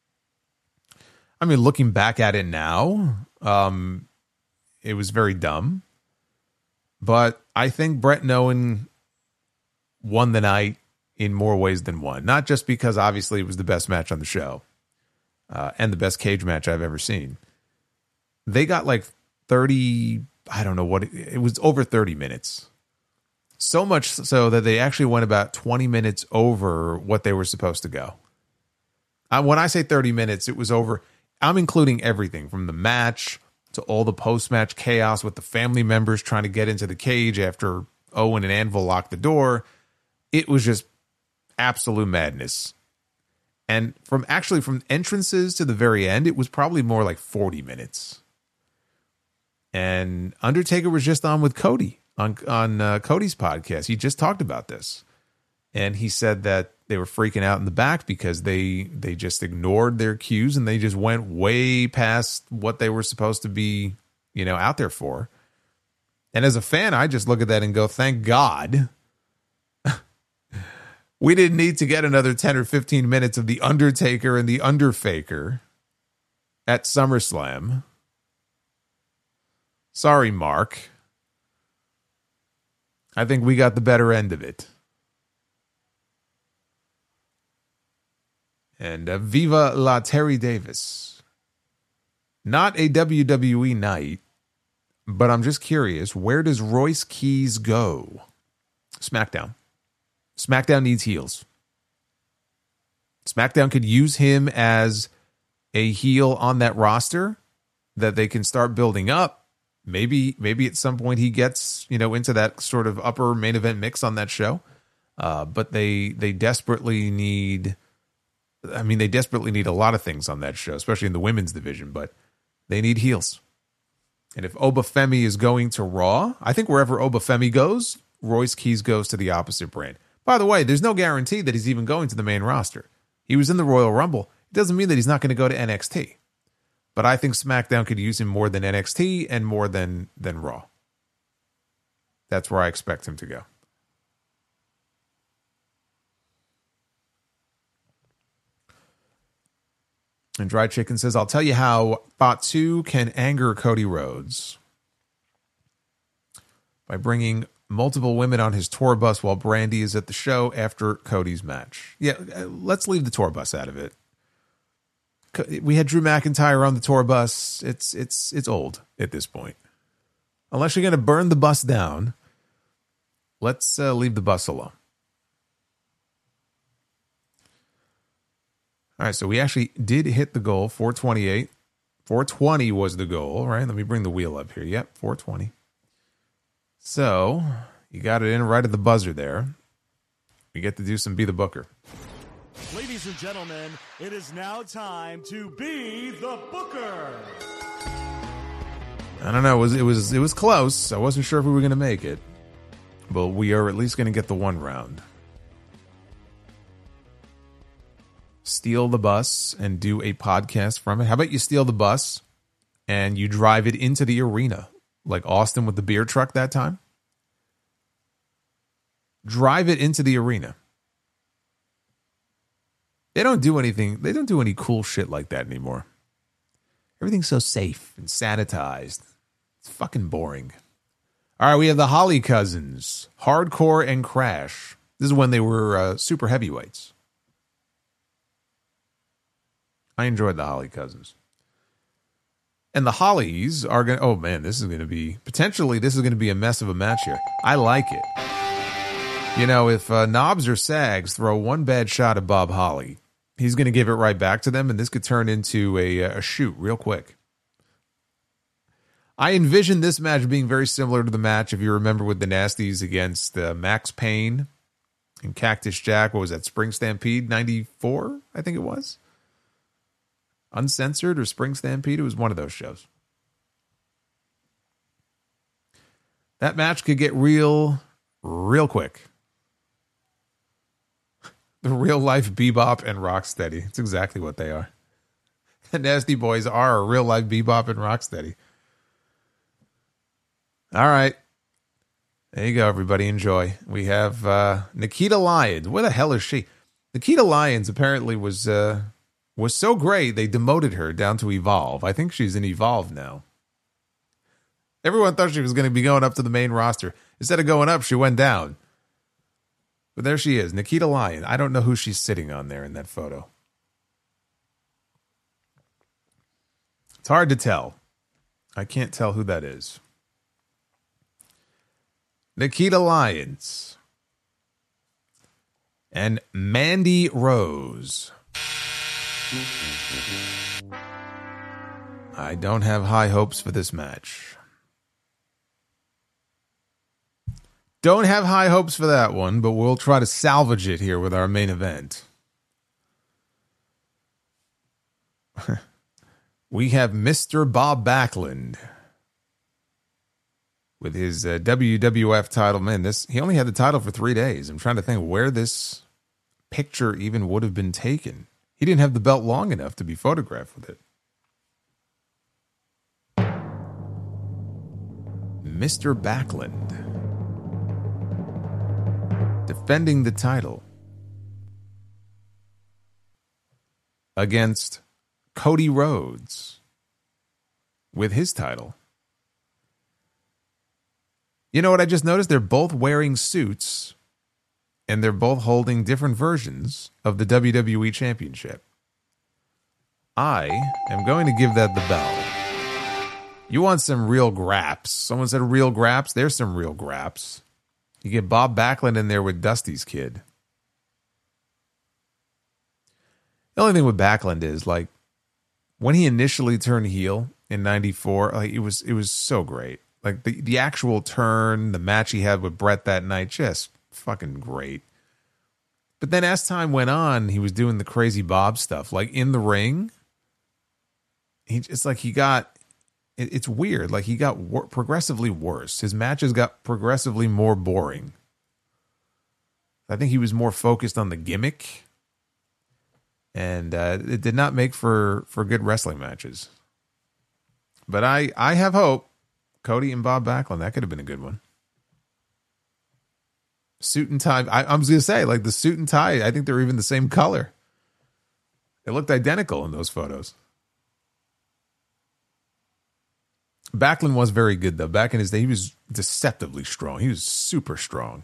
I mean, looking back at it now, it was very dumb. But I think Brett and Owen won the night in more ways than one. Not just because, obviously, it was the best match on the show and the best cage match I've ever seen. They got like 30, I don't know what, it was over 30 minutes. So much so that they actually went about 20 minutes over what they were supposed to go. When I say 30 minutes, it was over. I'm including everything from the match to all the post-match chaos with the family members trying to get into the cage after Owen and Anvil locked the door. It was just absolute madness. And from entrances to the very end, it was probably more like 40 minutes. And Undertaker was just on with Cody on Cody's podcast. He just talked about this. And he said that they were freaking out in the back because they just ignored their cues and they just went way past what they were supposed to be, out there for. And as a fan, I just look at that and go, thank God we didn't need to get another 10 or 15 minutes of The Undertaker and The Underfaker at SummerSlam. Sorry, Mark. I think we got the better end of it. And Viva La Terry Davis. Not a WWE night, but I'm just curious, where does Royce Keys go? SmackDown. SmackDown needs heels. SmackDown could use him as a heel on that roster that they can start building up. Maybe at some point he gets, into that sort of upper main event mix on that show. But they desperately need, they desperately need a lot of things on that show, especially in the women's division, but they need heels. And if Obafemi is going to Raw, I think wherever Obafemi goes, Royce Keys goes to the opposite brand. By the way, there's no guarantee that he's even going to the main roster. He was in the Royal Rumble. It doesn't mean that he's not going to go to NXT. But I think SmackDown could use him more than NXT and more than Raw. That's where I expect him to go. And Dry Chicken says, I'll tell you how Fatu can anger Cody Rhodes by bringing multiple women on his tour bus while Brandy is at the show after Cody's match. Yeah, let's leave the tour bus out of it. We had Drew McIntyre on the tour bus. It's old at this point. Unless you're going to burn the bus down, let's leave the bus alone. All right, so we actually did hit the goal, 428. 420 was the goal, right? Let me bring the wheel up here. Yep, 420. So you got it in right at the buzzer there. We get to do some Be the Booker. Ladies and gentlemen, it is now time to be the Booker. I don't know. It was close. I wasn't sure if we were going to make it, but we are at least going to get the one round. Steal the bus and do a podcast from it. How about you steal the bus and you drive it into the arena, like Austin with the beer truck that time? Drive it into the arena. They don't do anything. They don't do any cool shit like that anymore. Everything's so safe and sanitized. It's fucking boring. All right, we have the Holly Cousins, Hardcore and Crash, This is when they were super heavyweights. I enjoyed the Holly Cousins. And the Hollies are going to... Oh, man, this is going to be... Potentially, this is going to be a mess of a match here. I like it. You know, if Knobs or Sags throw one bad shot at Bob Holly, he's going to give it right back to them, and this could turn into a shoot real quick. I envision this match being very similar to the match, if you remember, with the Nasties against Max Payne and Cactus Jack. What was that? Spring Stampede 94, I think it was. Uncensored or Spring Stampede. It was one of those shows. That match could get real quick. The real life Bebop and Rocksteady. It's exactly what they are. The Nasty Boys are a real life Bebop and Rocksteady. All right. There you go, everybody. Enjoy. We have Nikita Lyons. Where the hell is she? Nikita Lyons apparently was so great they demoted her down to Evolve. I think she's in Evolve now. Everyone thought she was going to be going up to the main roster. Instead of going up, she went down. But there she is, Nikita Lyons. I don't know who she's sitting on there in that photo. It's hard to tell. I can't tell who that is. Nikita Lyons. And Mandy Rose. I don't have high hopes for this match. Don't have high hopes for that one, but we'll try to salvage it here with our main event. We have Mr. Bob Backlund with his WWF title. Man, he only had the title for 3 days. I'm trying to think where this picture even would have been taken. He didn't have the belt long enough to be photographed with it. Mr. Backlund defending the title against Cody Rhodes with his title. You know what I just noticed? They're both wearing suits and they're both holding different versions of the WWE Championship. I am going to give that the bell. You want some real graps. Someone said real graps. There's some real graps. You get Bob Backlund in there with Dusty's kid. The only thing with Backlund is, like, when he initially turned heel in 94, like, it was so great. Like, the actual turn, the match he had with Brett that night, just fucking great. But then as time went on, he was doing the crazy Bob stuff. Like, in the ring, it's weird. Like, he got progressively worse. His matches got progressively more boring. I think he was more focused on the gimmick. And it did not make for good wrestling matches. But I have hope. Cody and Bob Backlund, that could have been a good one. Suit and tie. I was going to say, like, the suit and tie, I think they're even the same color. They looked identical in those photos. Backlund was very good, though. Back in his day, he was deceptively strong. He was super strong.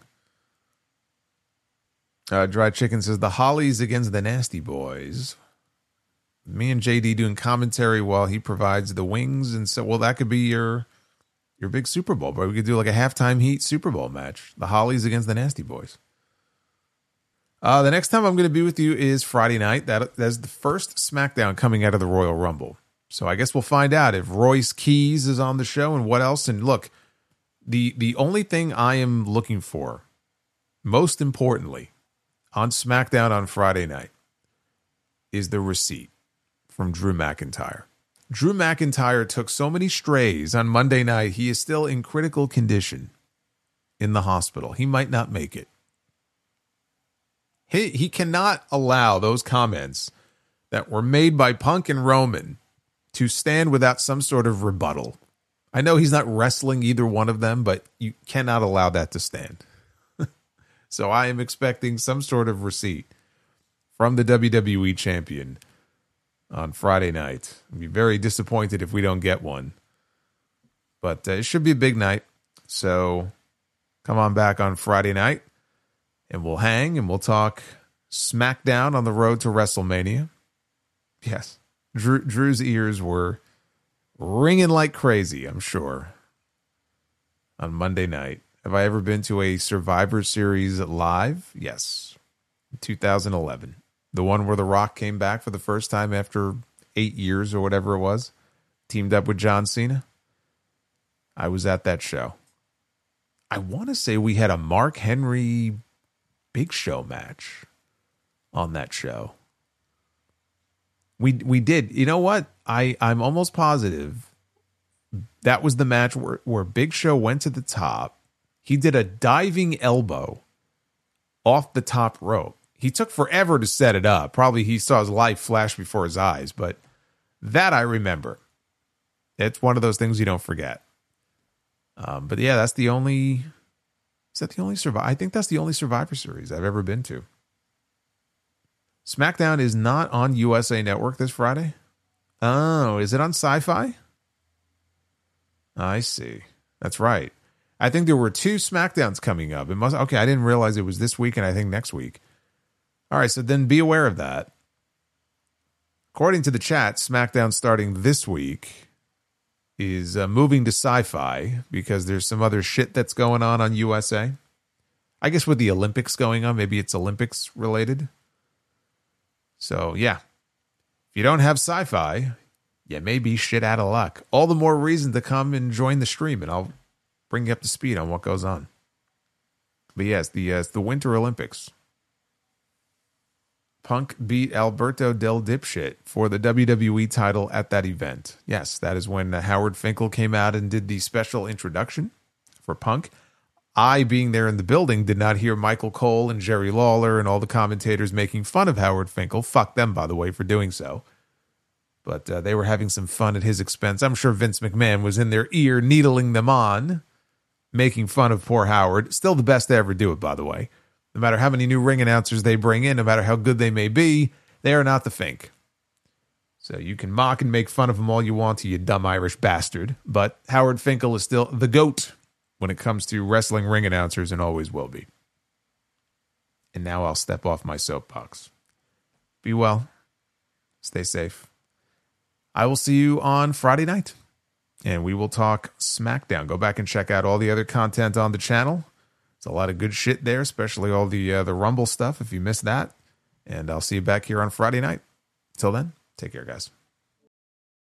Dry Chicken says, the Hollies against the Nasty Boys. Me and JD doing commentary while he provides the wings. And so, well, that could be your big Super Bowl. But we could do like a halftime heat Super Bowl match. The Hollies against the Nasty Boys. The next time I'm going to be with you is Friday night. That's the first SmackDown coming out of the Royal Rumble. So I guess we'll find out if Royce Keys is on the show and what else. And look, the only thing I am looking for, most importantly, on SmackDown on Friday night is the receipt from Drew McIntyre. Drew McIntyre took so many strays on Monday night, he is still in critical condition in the hospital. He might not make it. He cannot allow those comments that were made by Punk and Roman to stand without some sort of rebuttal. I know he's not wrestling either one of them, but you cannot allow that to stand. So I am expecting some sort of receipt from the WWE champion on Friday night. I'd be very disappointed if we don't get one. But it should be a big night. So come on back on Friday night And we'll hang and we'll talk SmackDown on the road to WrestleMania. Yes, Drew's ears were ringing like crazy, I'm sure, on Monday night. Have I ever been to a Survivor Series live? Yes. 2011. The one where The Rock came back for the first time after 8 years or whatever it was. Teamed up with John Cena. I was at that show. I want to say we had a Mark Henry Big Show match on that show. We did. You know what? I'm almost positive that was the match where Big Show went to the top. He did a diving elbow off the top rope. He took forever to set it up. Probably he saw his life flash before his eyes, but that I remember. It's one of those things you don't forget. But yeah, that's the only. Is that the only Survivor? I think that's the only Survivor Series I've ever been to. SmackDown is not on USA Network this Friday. Oh, is it on Sci-Fi? I see. That's right. I think there were 2 SmackDowns coming up. Okay, I didn't realize it was this week and I think next week. All right, so then be aware of that. According to the chat, SmackDown starting this week is moving to Sci-Fi because there's some other shit that's going on USA. I guess with the Olympics going on, maybe it's Olympics related. So, yeah. If you don't have Sci-Fi, you may be shit out of luck. All the more reason to come and join the stream, and I'll bring you up to speed on what goes on. But yes, the Winter Olympics. Punk beat Alberto Del Dipshit for the WWE title at that event. Yes, that is when Howard Finkel came out and did the special introduction for Punk. I, being there in the building, did not hear Michael Cole and Jerry Lawler and all the commentators making fun of Howard Finkel. Fuck them, by the way, for doing so. But they were having some fun at his expense. I'm sure Vince McMahon was in their ear, needling them on, making fun of poor Howard. Still the best to ever do it, by the way. No matter how many new ring announcers they bring in, no matter how good they may be, they are not the Fink. So you can mock and make fun of them all you want to, you dumb Irish bastard. But Howard Finkel is still the GOAT when it comes to wrestling ring announcers and always will be. And now I'll step off my soapbox. Be well. Stay safe. I will see you on Friday night. And we will talk SmackDown. Go back and check out all the other content on the channel. There's a lot of good shit there, especially all the Rumble stuff if you missed that. And I'll see you back here on Friday night. Till then, take care, guys.